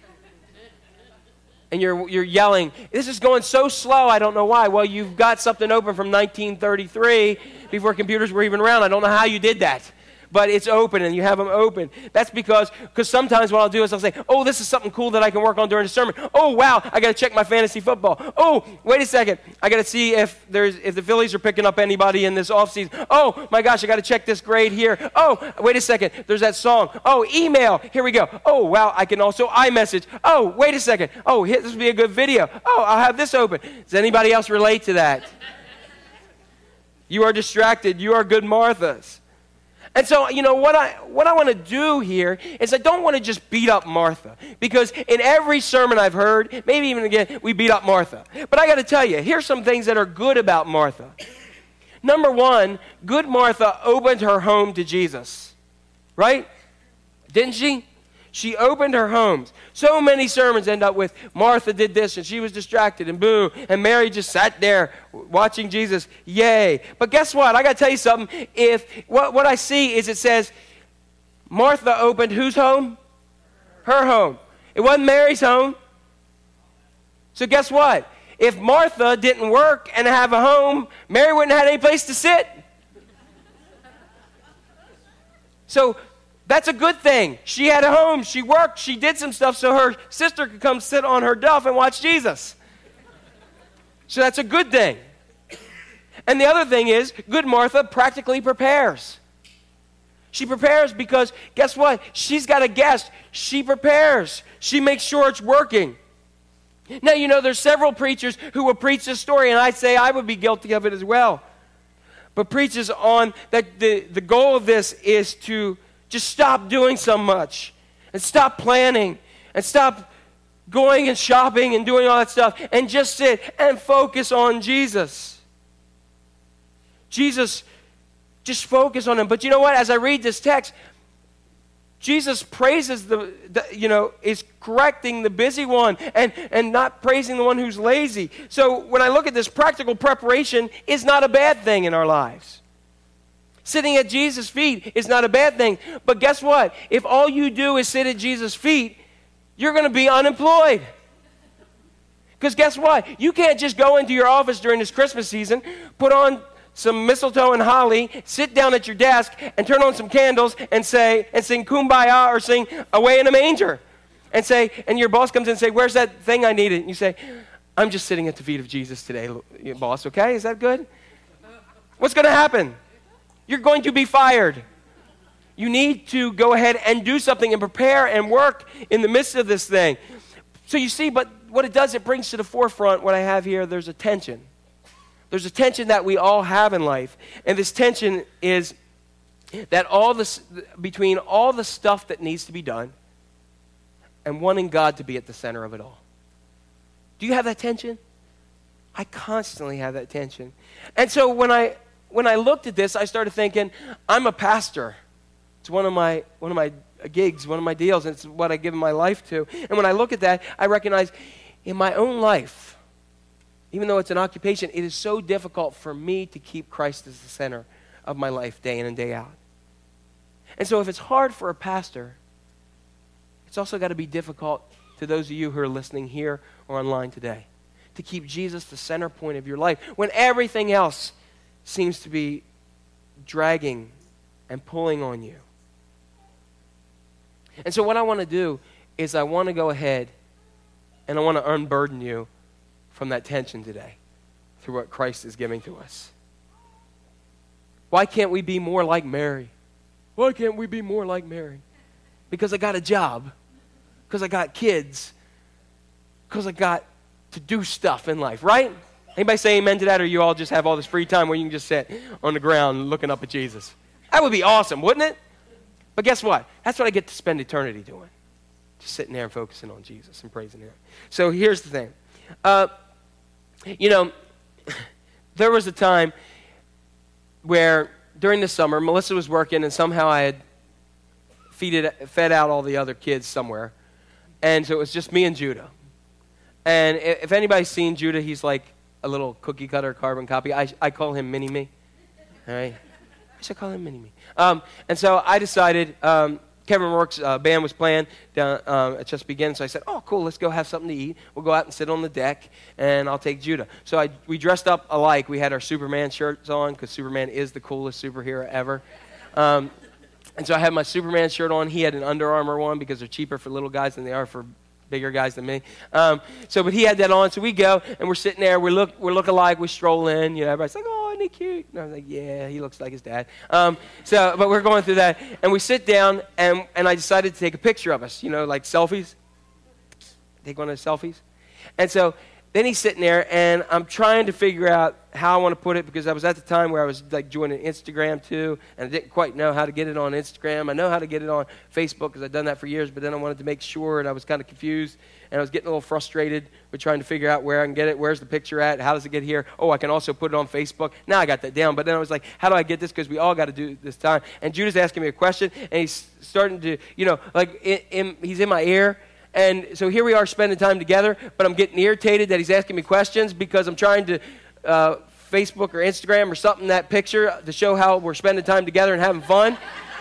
B: and you're you're yelling, this is going so slow, I don't know why. Well, you've got something open from nineteen thirty-three, before computers were even around. I don't know how you did that. But it's open, and you have them open. That's because because sometimes what I'll do is I'll say, oh, this is something cool that I can work on during the sermon. Oh, wow, I got to check my fantasy football. Oh, wait a second. I got to see if there's if the Phillies are picking up anybody in this offseason. Oh, my gosh, I got to check this grade here. Oh, wait a second. There's that song. Oh, email. Here we go. Oh, wow, I can also iMessage. Oh, wait a second. Oh, this would be a good video. Oh, I'll have this open. Does anybody else relate to that? You are distracted. You are good Marthas. And so, you know, what I what I want to do here is I don't want to just beat up Martha. Because in every sermon I've heard, maybe even again, we beat up Martha. But I got to tell you, here's some things that are good about Martha. Number one, good Martha opened her home to Jesus. Right? Didn't she? She opened her homes. So many sermons end up with Martha did this and she was distracted and boo. And Mary just sat there watching Jesus. Yay. But guess what? I got to tell you something. If what, what I see is it says Martha opened whose home? Her home. It wasn't Mary's home. So guess what? If Martha didn't work and have a home, Mary wouldn't have any place to sit. So that's a good thing. She had a home. She worked. She did some stuff so her sister could come sit on her duff and watch Jesus. So that's a good thing. And the other thing is, good Martha practically prepares. She prepares because, guess what? She's got a guest. She prepares. She makes sure it's working. Now, you know, there's several preachers who will preach this story, and I'd say I would be guilty of it as well. But preaches on that the, the goal of this is to just stop doing so much and stop planning and stop going and shopping and doing all that stuff and just sit and focus on Jesus. Jesus, just focus on him. But you know what? As I read this text, Jesus praises the, the you know, is correcting the busy one and, and not praising the one who's lazy. So when I look at this, practical preparation is not a bad thing in our lives. Sitting at Jesus' feet is not a bad thing. But guess what? If all you do is sit at Jesus' feet, you're going to be unemployed. Because guess what? You can't just go into your office during this Christmas season, put on some mistletoe and holly, sit down at your desk, and turn on some candles and say, and sing Kumbaya or sing Away in a Manger. And say, and your boss comes in and say, where's that thing I needed? And you say, I'm just sitting at the feet of Jesus today, boss, okay? Is that good? What's going to happen? You're going to be fired. You need to go ahead and do something and prepare and work in the midst of this thing. So you see, but what it does, it brings to the forefront what I have here, there's a tension. There's a tension that we all have in life. And this tension is that all this, between all the stuff that needs to be done and wanting God to be at the center of it all. Do you have that tension? I constantly have that tension. And so when I when I looked at this, I started thinking, I'm a pastor. It's one of my one of my gigs, one of my deals, and it's what I give my life to. And when I look at that, I recognize in my own life, even though it's an occupation, it is so difficult for me to keep Christ as the center of my life day in and day out. And so if it's hard for a pastor, it's also got to be difficult to those of you who are listening here or online today to keep Jesus the center point of your life when everything else seems to be dragging and pulling on you. And so what I want to do is I want to go ahead and I want to unburden you from that tension today through what Christ is giving to us. Why can't we be more like Mary? Why can't we be more like Mary? Because I got a job. Because I got kids. Because I got to do stuff in life, right? Anybody say amen to that, or you all just have all this free time where you can just sit on the ground looking up at Jesus? That would be awesome, wouldn't it? But guess what? That's what I get to spend eternity doing. Just sitting there and focusing on Jesus and praising Him. So here's the thing. Uh, you know, there was a time where during the summer, Melissa was working and somehow I had feeded, fed out all the other kids somewhere. And so it was just me and Judah. And if anybody's seen Judah, he's like a little cookie cutter carbon copy. I, I call him Mini-Me. All right? I should call him Mini-Me. Um, and so I decided, um, Kevin Rourke's uh, band was playing down um, at Chesapeake Inn, so I said, oh, cool, let's go have something to eat. We'll go out and sit on the deck, and I'll take Judah. So I, we dressed up alike. We had our Superman shirts on, because Superman is the coolest superhero ever. Um, and so I had my Superman shirt on. He had an Under Armour one, because they're cheaper for little guys than they are for bigger guys than me. Um, so, but he had that on. So we go, and we're sitting there. We look, we look alike. We stroll in. You know, everybody's like, "Oh, isn't he cute?" And I was like, "Yeah, he looks like his dad." Um, so, but we're going through that, and we sit down, and and I decided to take a picture of us. You know, like selfies. Take one of those selfies. And so then he's sitting there, and I'm trying to figure out how I want to put it, because I was at the time where I was like joining Instagram too, and I didn't quite know how to get it on Instagram. I know how to get it on Facebook because I've done that for years, but then I wanted to make sure, and I was kind of confused, and I was getting a little frustrated with trying to figure out where I can get it. Where's the picture at? How does it get here? Oh, I can also put it on Facebook. Now I got that down, but then I was like, how do I get this? Because we all got to do this time. And Judah's asking me a question, and he's starting to, you know, like in, in, he's in my ear. And so here we are spending time together, but I'm getting irritated that he's asking me questions because I'm trying to uh, Facebook or Instagram or something that picture to show how we're spending time together and having fun.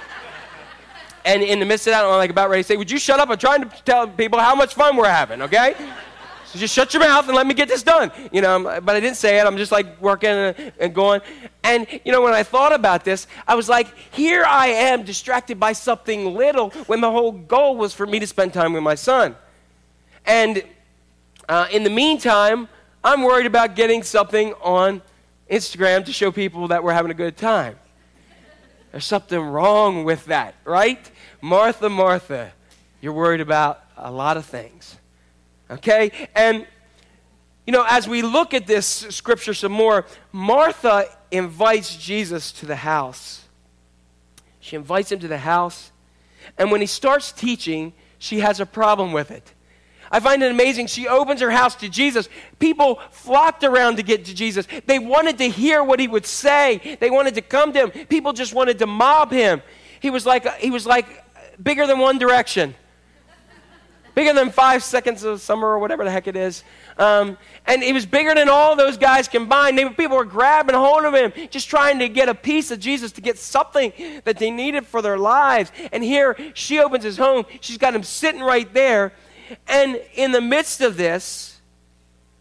B: And in the midst of that, I'm like about ready to say, would you shut up? I'm trying to tell people how much fun we're having, okay? So just shut your mouth and let me get this done. You know, but I didn't say it. I'm just like working and, and going. And, you know, when I thought about this, I was like, here I am distracted by something little when the whole goal was for me to spend time with my son. And uh, in the meantime, I'm worried about getting something on Instagram to show people that we're having a good time. There's something wrong with that, right? Martha, Martha, you're worried about a lot of things. Okay? And, you know, as we look at this scripture some more, Martha invites Jesus to the house. She invites him to the house. And when he starts teaching, she has a problem with it. I find it amazing. She opens her house to Jesus. People flocked around to get to Jesus. They wanted to hear what he would say. They wanted to come to him. People just wanted to mob him. He was like, he was like bigger than One Direction. Bigger than Five Seconds of Summer or whatever the heck it is. Um, and he was bigger than all those guys combined. They, people were grabbing hold of him, just trying to get a piece of Jesus, to get something that they needed for their lives. And here, she opens his home. She's got him sitting right there. And in the midst of this,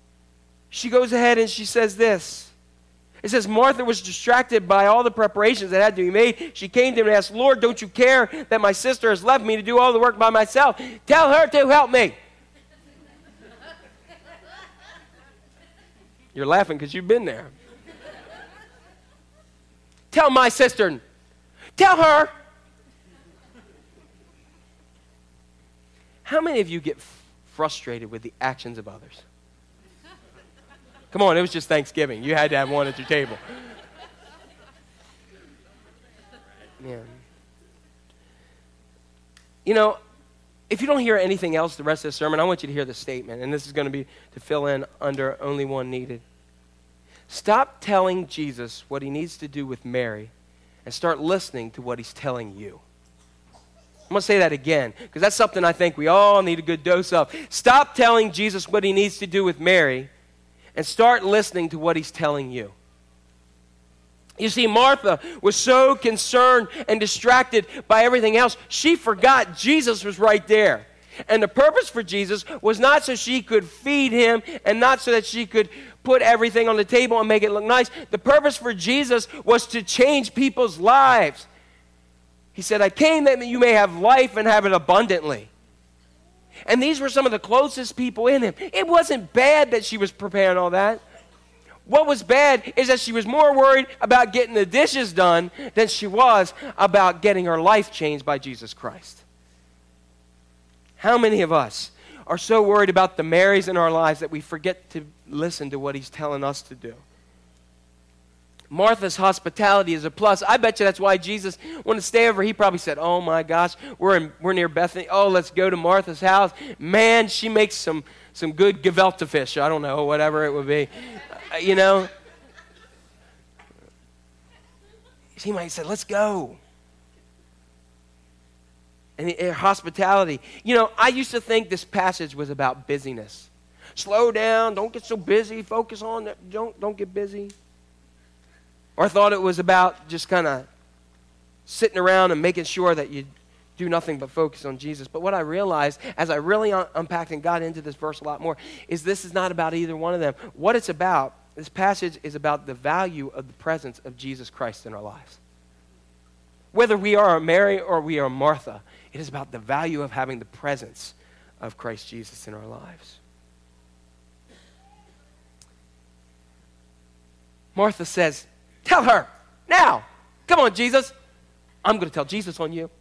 B: she goes ahead and she says this. It says, Martha was distracted by all the preparations that had to be made. She came to him and asked, Lord, don't you care that my sister has left me to do all the work by myself? Tell her to help me. You're laughing because you've been there. Tell my sister. Tell her. How many of you get f- frustrated with the actions of others? Come on, it was just Thanksgiving. You had to have one at your table. Yeah. You know, if you don't hear anything else the rest of the sermon, I want you to hear the statement, and this is going to be to fill in under only one needed. Stop telling Jesus what he needs to do with Mary and start listening to what he's telling you. I'm going to say that again, because that's something I think we all need a good dose of. Stop telling Jesus what he needs to do with Mary and start listening to what he's telling you. You see, Martha was so concerned and distracted by everything else, she forgot Jesus was right there. And the purpose for Jesus was not so she could feed him and not so that she could put everything on the table and make it look nice. The purpose for Jesus was to change people's lives. He said, I came that you may have life and have it abundantly. And these were some of the closest people in him. It wasn't bad that she was preparing all that. What was bad is that she was more worried about getting the dishes done than she was about getting her life changed by Jesus Christ. How many of us are so worried about the Marys in our lives that we forget to listen to what he's telling us to do? Martha's hospitality is a plus. I bet you that's why Jesus wanted to stay over. He probably said, oh my gosh, we're in, we're near Bethany. Oh, let's go to Martha's house. Man, she makes some, some good gefilte fish. I don't know, whatever it would be. Uh, you know? He might have said, let's go. And uh, hospitality. You know, I used to think this passage was about busyness. Slow down. Don't get so busy. Focus on that. Don't, don't get busy. Or I thought it was about just kind of sitting around and making sure that you do nothing but focus on Jesus. But what I realized as I really un- unpacked and got into this verse a lot more is this is not about either one of them. What it's about, this passage is about the value of the presence of Jesus Christ in our lives. Whether we are a Mary or we are Martha, it is about the value of having the presence of Christ Jesus in our lives. Martha says, tell her, now. Come on, Jesus. I'm going to tell Jesus on you.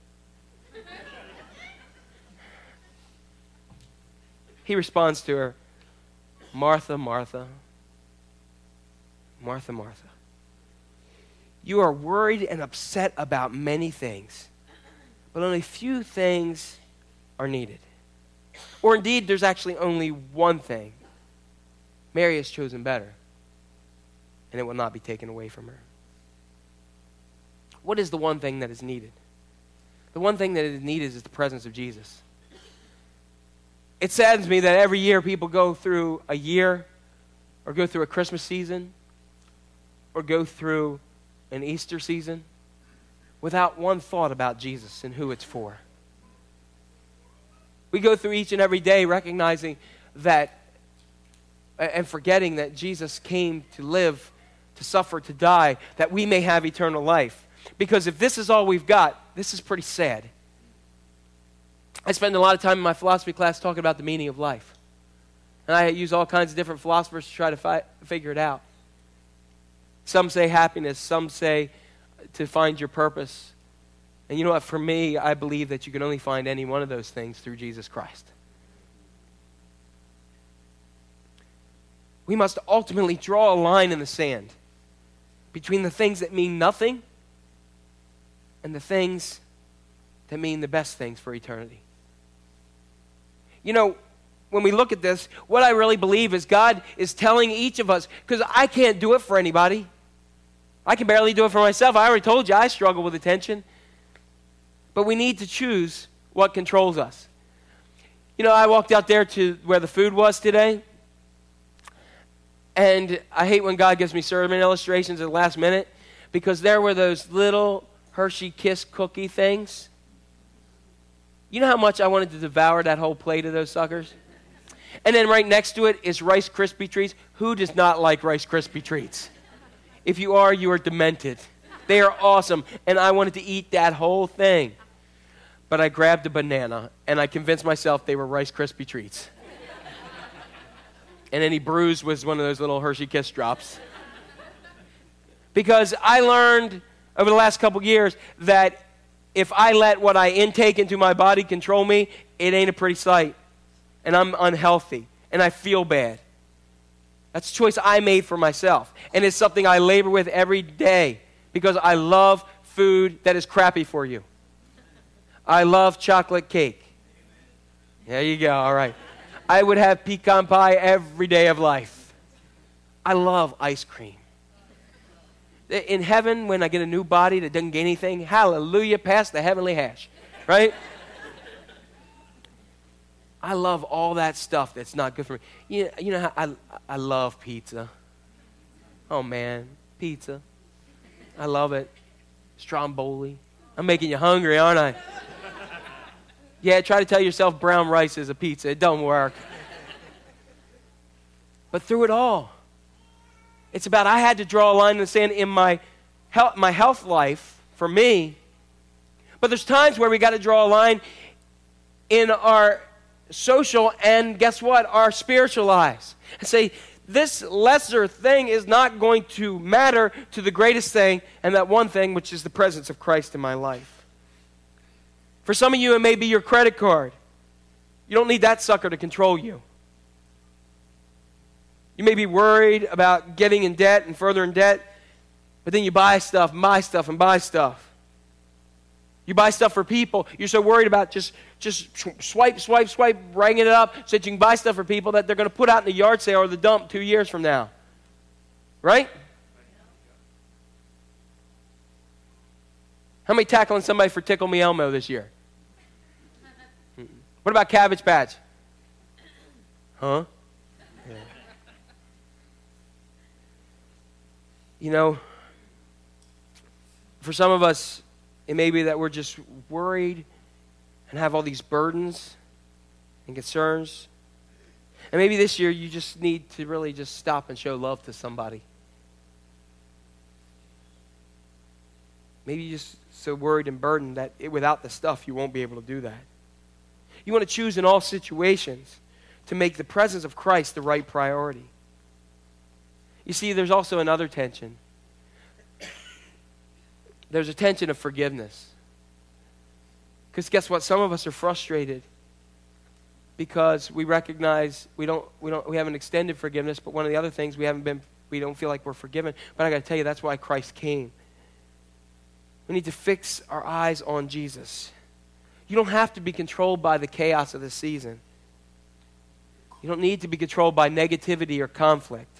B: He responds to her, Martha, Martha, Martha, Martha. You are worried and upset about many things, but only few things are needed. Or indeed, there's actually only one thing. Mary has chosen better, and it will not be taken away from her. What is the one thing that is needed? The one thing that is needed is the presence of Jesus. It saddens me that every year people go through a year or go through a Christmas season or go through an Easter season without one thought about Jesus and who it's for. We go through each and every day recognizing that and forgetting that Jesus came to live, to suffer, to die, that we may have eternal life. Because if this is all we've got, this is pretty sad. I spend a lot of time in my philosophy class talking about the meaning of life. And I use all kinds of different philosophers to try to fi- figure it out. Some say happiness, some say to find your purpose. And you know what, for me, I believe that you can only find any one of those things through Jesus Christ. We must ultimately draw a line in the sand between the things that mean nothing and the things that mean the best things for eternity. You know, when we look at this, what I really believe is God is telling each of us, because I can't do it for anybody. I can barely do it for myself. I already told you I struggle with attention. But we need to choose what controls us. You know, I walked out there to where the food was today, and I hate when God gives me sermon illustrations at the last minute, because there were those little Hershey Kiss cookie things. You know how much I wanted to devour that whole plate of those suckers? And then right next to it is Rice Krispie treats. Who does not like Rice Krispie treats? If you are, you are demented. They are awesome, and I wanted to eat that whole thing. But I grabbed a banana, and I convinced myself they were Rice Krispie treats. And any bruise was one of those little Hershey Kiss drops. Because I learned over the last couple years that if I let what I intake into my body control me, it ain't a pretty sight. And I'm unhealthy, and I feel bad. That's a choice I made for myself. And it's something I labor with every day because I love food that is crappy for you. I love chocolate cake. There you go, all right. I would have pecan pie every day of life. I love ice cream. In heaven, when I get a new body that doesn't gain anything, hallelujah, pass the heavenly hash, right? I love all that stuff that's not good for me. You know, you know how I, I love pizza. Oh, man, pizza. I love it. Stromboli. I'm making you hungry, aren't I? Yeah, try to tell yourself brown rice is a pizza. It don't work. But through it all, it's about I had to draw a line in the sand in my health, my health life for me. But there's times where we got to draw a line in our social and guess what? Our spiritual lives. And say, this lesser thing is not going to matter to the greatest thing, and that one thing, which is the presence of Christ in my life. For some of you, it may be your credit card. You don't need that sucker to control you. You may be worried about getting in debt and further in debt, but then you buy stuff and buy stuff and buy stuff. You buy stuff for people. You're so worried about just, just swipe, swipe, swipe, ringing it up so that you can buy stuff for people that they're going to put out in the yard sale or the dump two years from now. Right? How many tackling somebody for Tickle Me Elmo this year? What about Cabbage Patch? Huh? Yeah. You know, for some of us, it may be that we're just worried and have all these burdens and concerns. And maybe this year you just need to really just stop and show love to somebody. Maybe you're just so worried and burdened that it, without the stuff you won't be able to do that. You want to choose in all situations to make the presence of Christ the right priority. You see, there's also another tension. There's a tension of forgiveness. Because guess what? Some of us are frustrated because we recognize we don't we don't we haven't extended forgiveness, but one of the other things we haven't been we don't feel like we're forgiven. But I got to tell you, that's why Christ came. We need to fix our eyes on Jesus. You don't have to be controlled by the chaos of the season. You don't need to be controlled by negativity or conflict.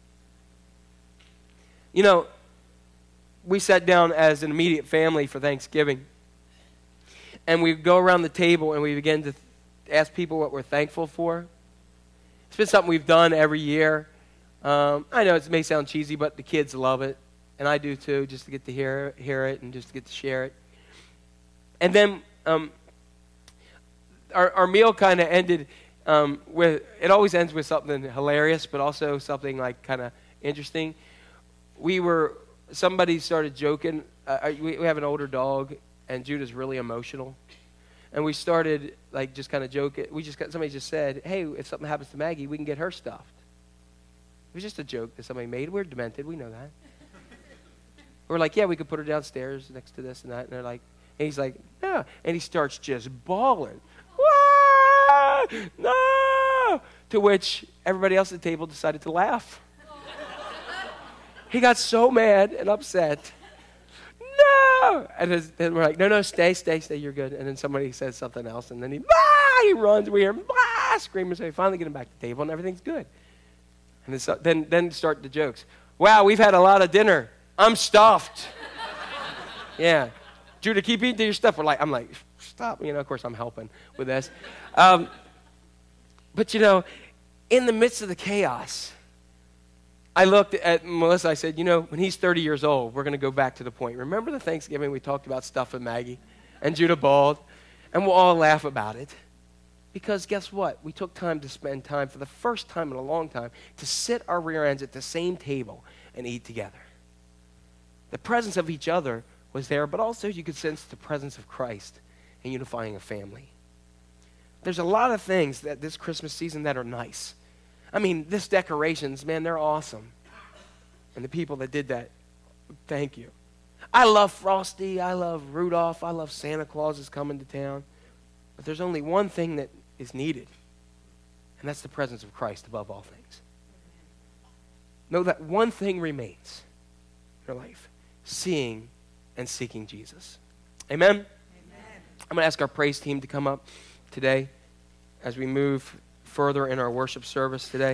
B: You know, we sat down as an immediate family for Thanksgiving, and we go around the table and we begin to ask people what we're thankful for. It's been something we've done every year. Um, I know it may sound cheesy, but the kids love it, and I do too, just to get to hear hear it and just to get to share it. And then um, our, our meal kind of ended um, with, it always ends with something hilarious, but also something like kind of interesting. We were, somebody started joking. Uh, we, we have an older dog, and Judah's really emotional. And we started, like, just kind of joking. We just got, somebody just said, hey, if something happens to Maggie, we can get her stuffed. It was just a joke that somebody made. We're demented. We know that. We're like, yeah, we could put her downstairs next to this and that. And they're like, and he's like, yeah. And he starts just bawling. Wah! No! To which everybody else at the table decided to laugh. He got so mad and upset. No! And then we're like, no, no, stay, stay, stay, you're good. And then somebody says something else, and then he, bah! He runs. We hear, bah! Screaming. So we finally get him back to the table, and everything's good. And then, then, then start the jokes. Wow, we've had a lot of dinner. I'm stuffed. Yeah. Judah, keep eating your stuff. We're like, I'm like, stop. You know, of course, I'm helping with this. Um, but, you know, in the midst of the chaos, I looked at Melissa, I said, you know, when he's thirty years old, we're going to go back to the point. Remember the Thanksgiving we talked about stuff with Maggie and Judah bawled? And we'll all laugh about it. Because guess what? We took time to spend time for the first time in a long time to sit our rear ends at the same table and eat together. The presence of each other was there, but also you could sense the presence of Christ in unifying a family. There's a lot of things that this Christmas season that are nice. I mean, this decorations, man, they're awesome. And the people that did that, thank you. I love Frosty. I love Rudolph. I love Santa Claus is coming to town. But there's only one thing that is needed, and that's the presence of Christ above all things. Know that one thing remains in your life, seeing and seeking Jesus. Amen? Amen. I'm going to ask our praise team to come up today as we move further in our worship service today.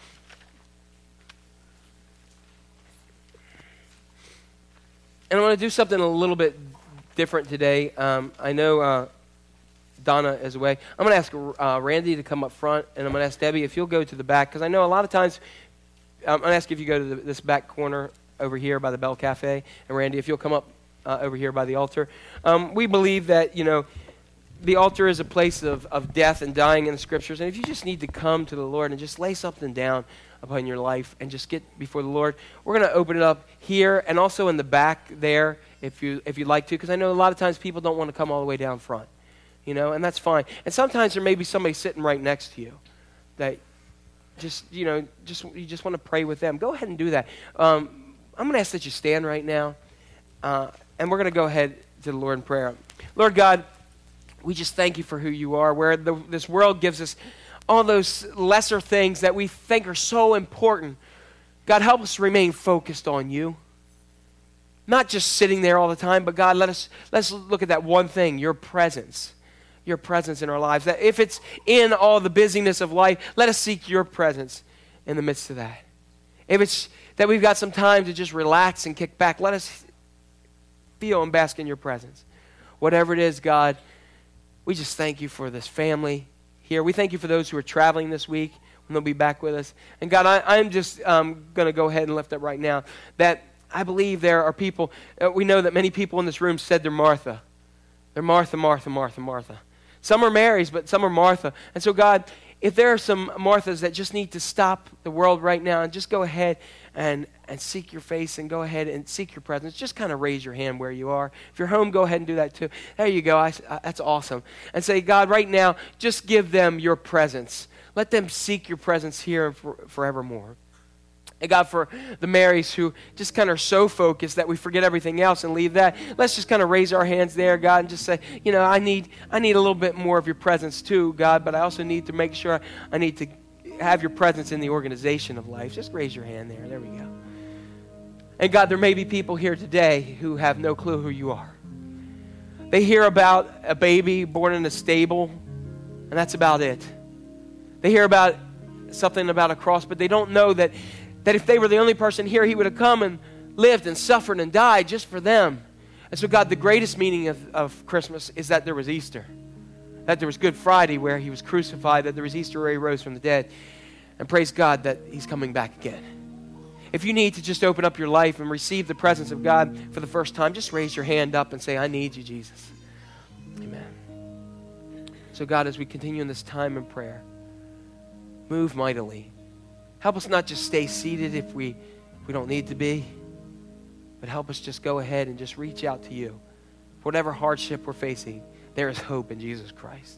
B: And I want to do something a little bit different today. Um, I know uh, Donna is away. I'm going to ask uh, Randy to come up front, and I'm going to ask Debbie if you'll go to the back, because I know a lot of times, I'm going to ask if you go to the, this back corner over here by the Bell Cafe, and Randy, if you'll come up uh, over here by the altar. Um, we believe that, you know, the altar is a place of, of death and dying in the Scriptures, and if you just need to come to the Lord and just lay something down upon your life and just get before the Lord, we're going to open it up here and also in the back there if, you, if you'd like to, because I know a lot of times people don't want to come all the way down front. You know, and that's fine. And sometimes there may be somebody sitting right next to you that just, you know, just you just want to pray with them. Go ahead and do that. Um, I'm going to ask that you stand right now, uh, and we're going to go ahead to the Lord in prayer. Lord God, we just thank you for who you are, where the, this world gives us all those lesser things that we think are so important. God, help us remain focused on you. Not just sitting there all the time, but God, let us, let's look at that one thing, your presence. Your presence in our lives. That if it's in all the busyness of life, let us seek your presence in the midst of that. If it's that we've got some time to just relax and kick back, let us feel and bask in your presence. Whatever it is, God, we just thank you for this family here. We thank you for those who are traveling this week when they'll be back with us. And God, I, I'm just um, going to go ahead and lift up right now that I believe there are people, uh, we know that many people in this room said they're Martha. They're Martha, Martha, Martha, Martha. Some are Marys, but some are Martha. And so, God, if there are some Marthas that just need to stop the world right now and just go ahead and, and seek your face and go ahead and seek your presence, just kind of raise your hand where you are. If you're home, go ahead and do that too. There you go. I, I, that's awesome. And say, God, right now, just give them your presence. Let them seek your presence here and for, forevermore. And God, for the Marys who just kind of are so focused that we forget everything else and leave that, let's just kind of raise our hands there, God, and just say, you know, I need I need a little bit more of your presence too, God, but I also need to make sure I need to have your presence in the organization of life. Just raise your hand there. There we go. And God, there may be people here today who have no clue who you are. They hear about a baby born in a stable, and that's about it. They hear about something about a cross, but they don't know that That if they were the only person here, he would have come and lived and suffered and died just for them. And so, God, the greatest meaning of, of Christmas is that there was Easter. That there was Good Friday where he was crucified. That there was Easter where he rose from the dead. And praise God that he's coming back again. If you need to just open up your life and receive the presence of God for the first time, just raise your hand up and say, I need you, Jesus. Amen. So, God, as we continue in this time in prayer, move mightily. Help us not just stay seated if we, if we don't need to be, but help us just go ahead and just reach out to you. For whatever hardship we're facing, there is hope in Jesus Christ.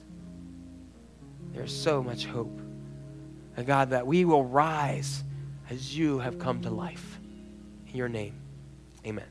B: There is so much hope. And God, that we will rise as you have come to life. In your name, amen.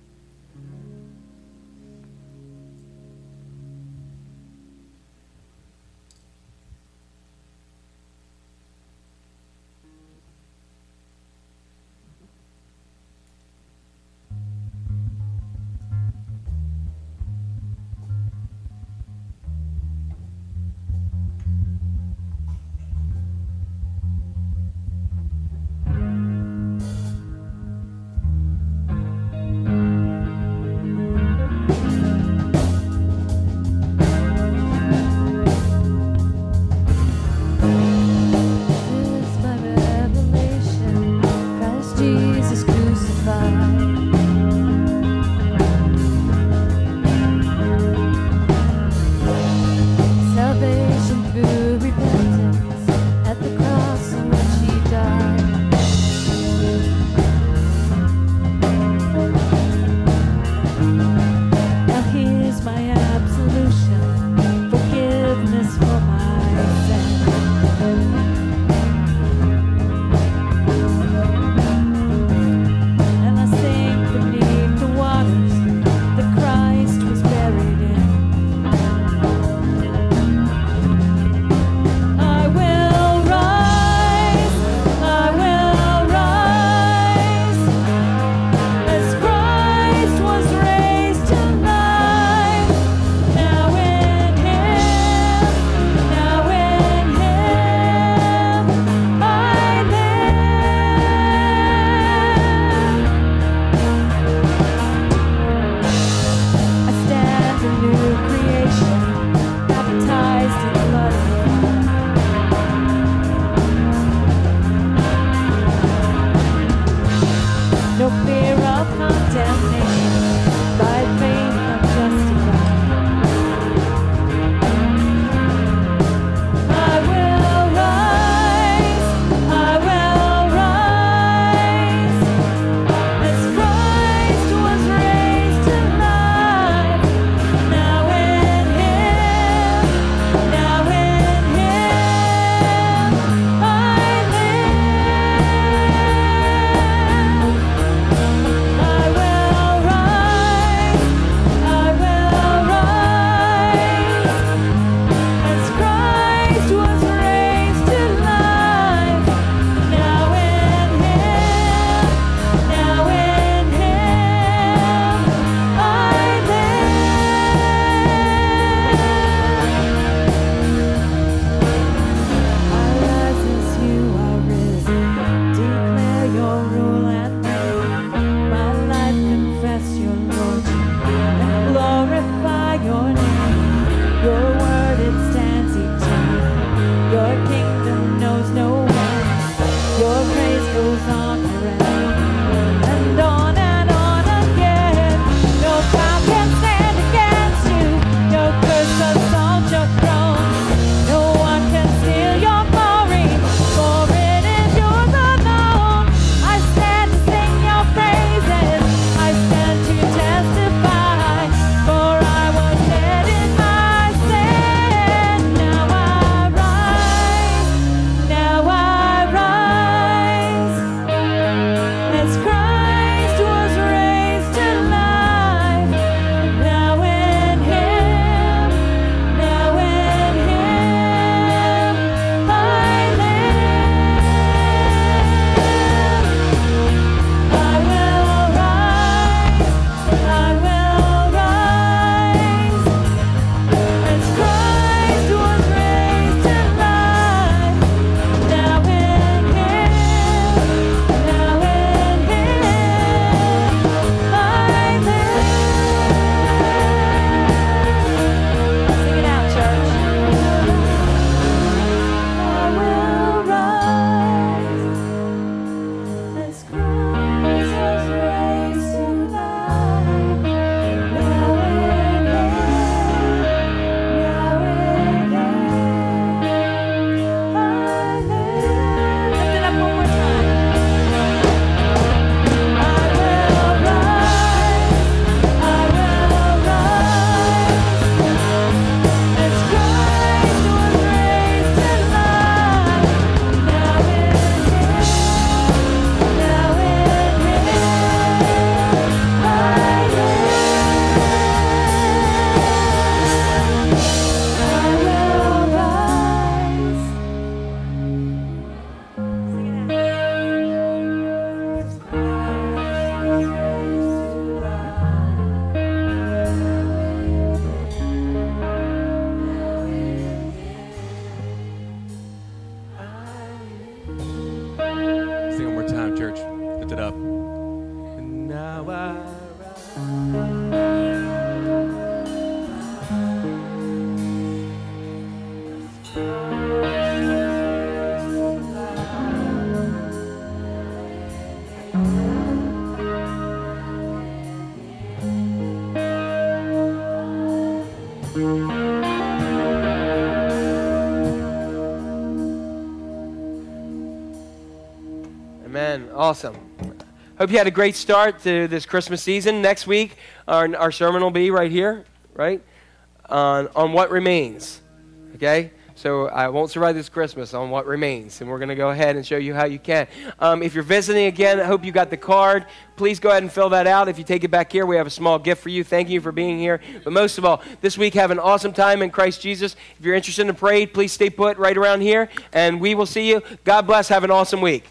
B: Amen. Awesome. Hope you had a great start to this Christmas season. Next week, our, our sermon will be right here, right, on, on what remains, okay? So I won't survive this Christmas on what remains, and we're going to go ahead and show you how you can. Um, if you're visiting again, I hope you got the card. Please go ahead and fill that out. If you take it back here, we have a small gift for you. Thank you for being here. But most of all, this week, have an awesome time in Christ Jesus. If you're interested in the parade, please stay put right around here, and we will see you. God bless. Have an awesome week.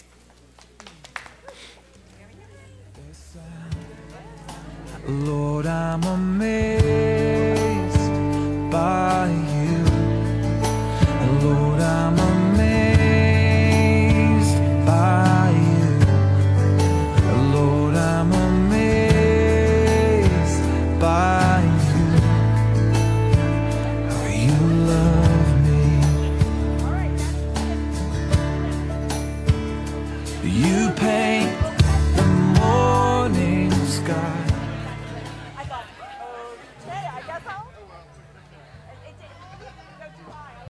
E: Lord, I'm amazed.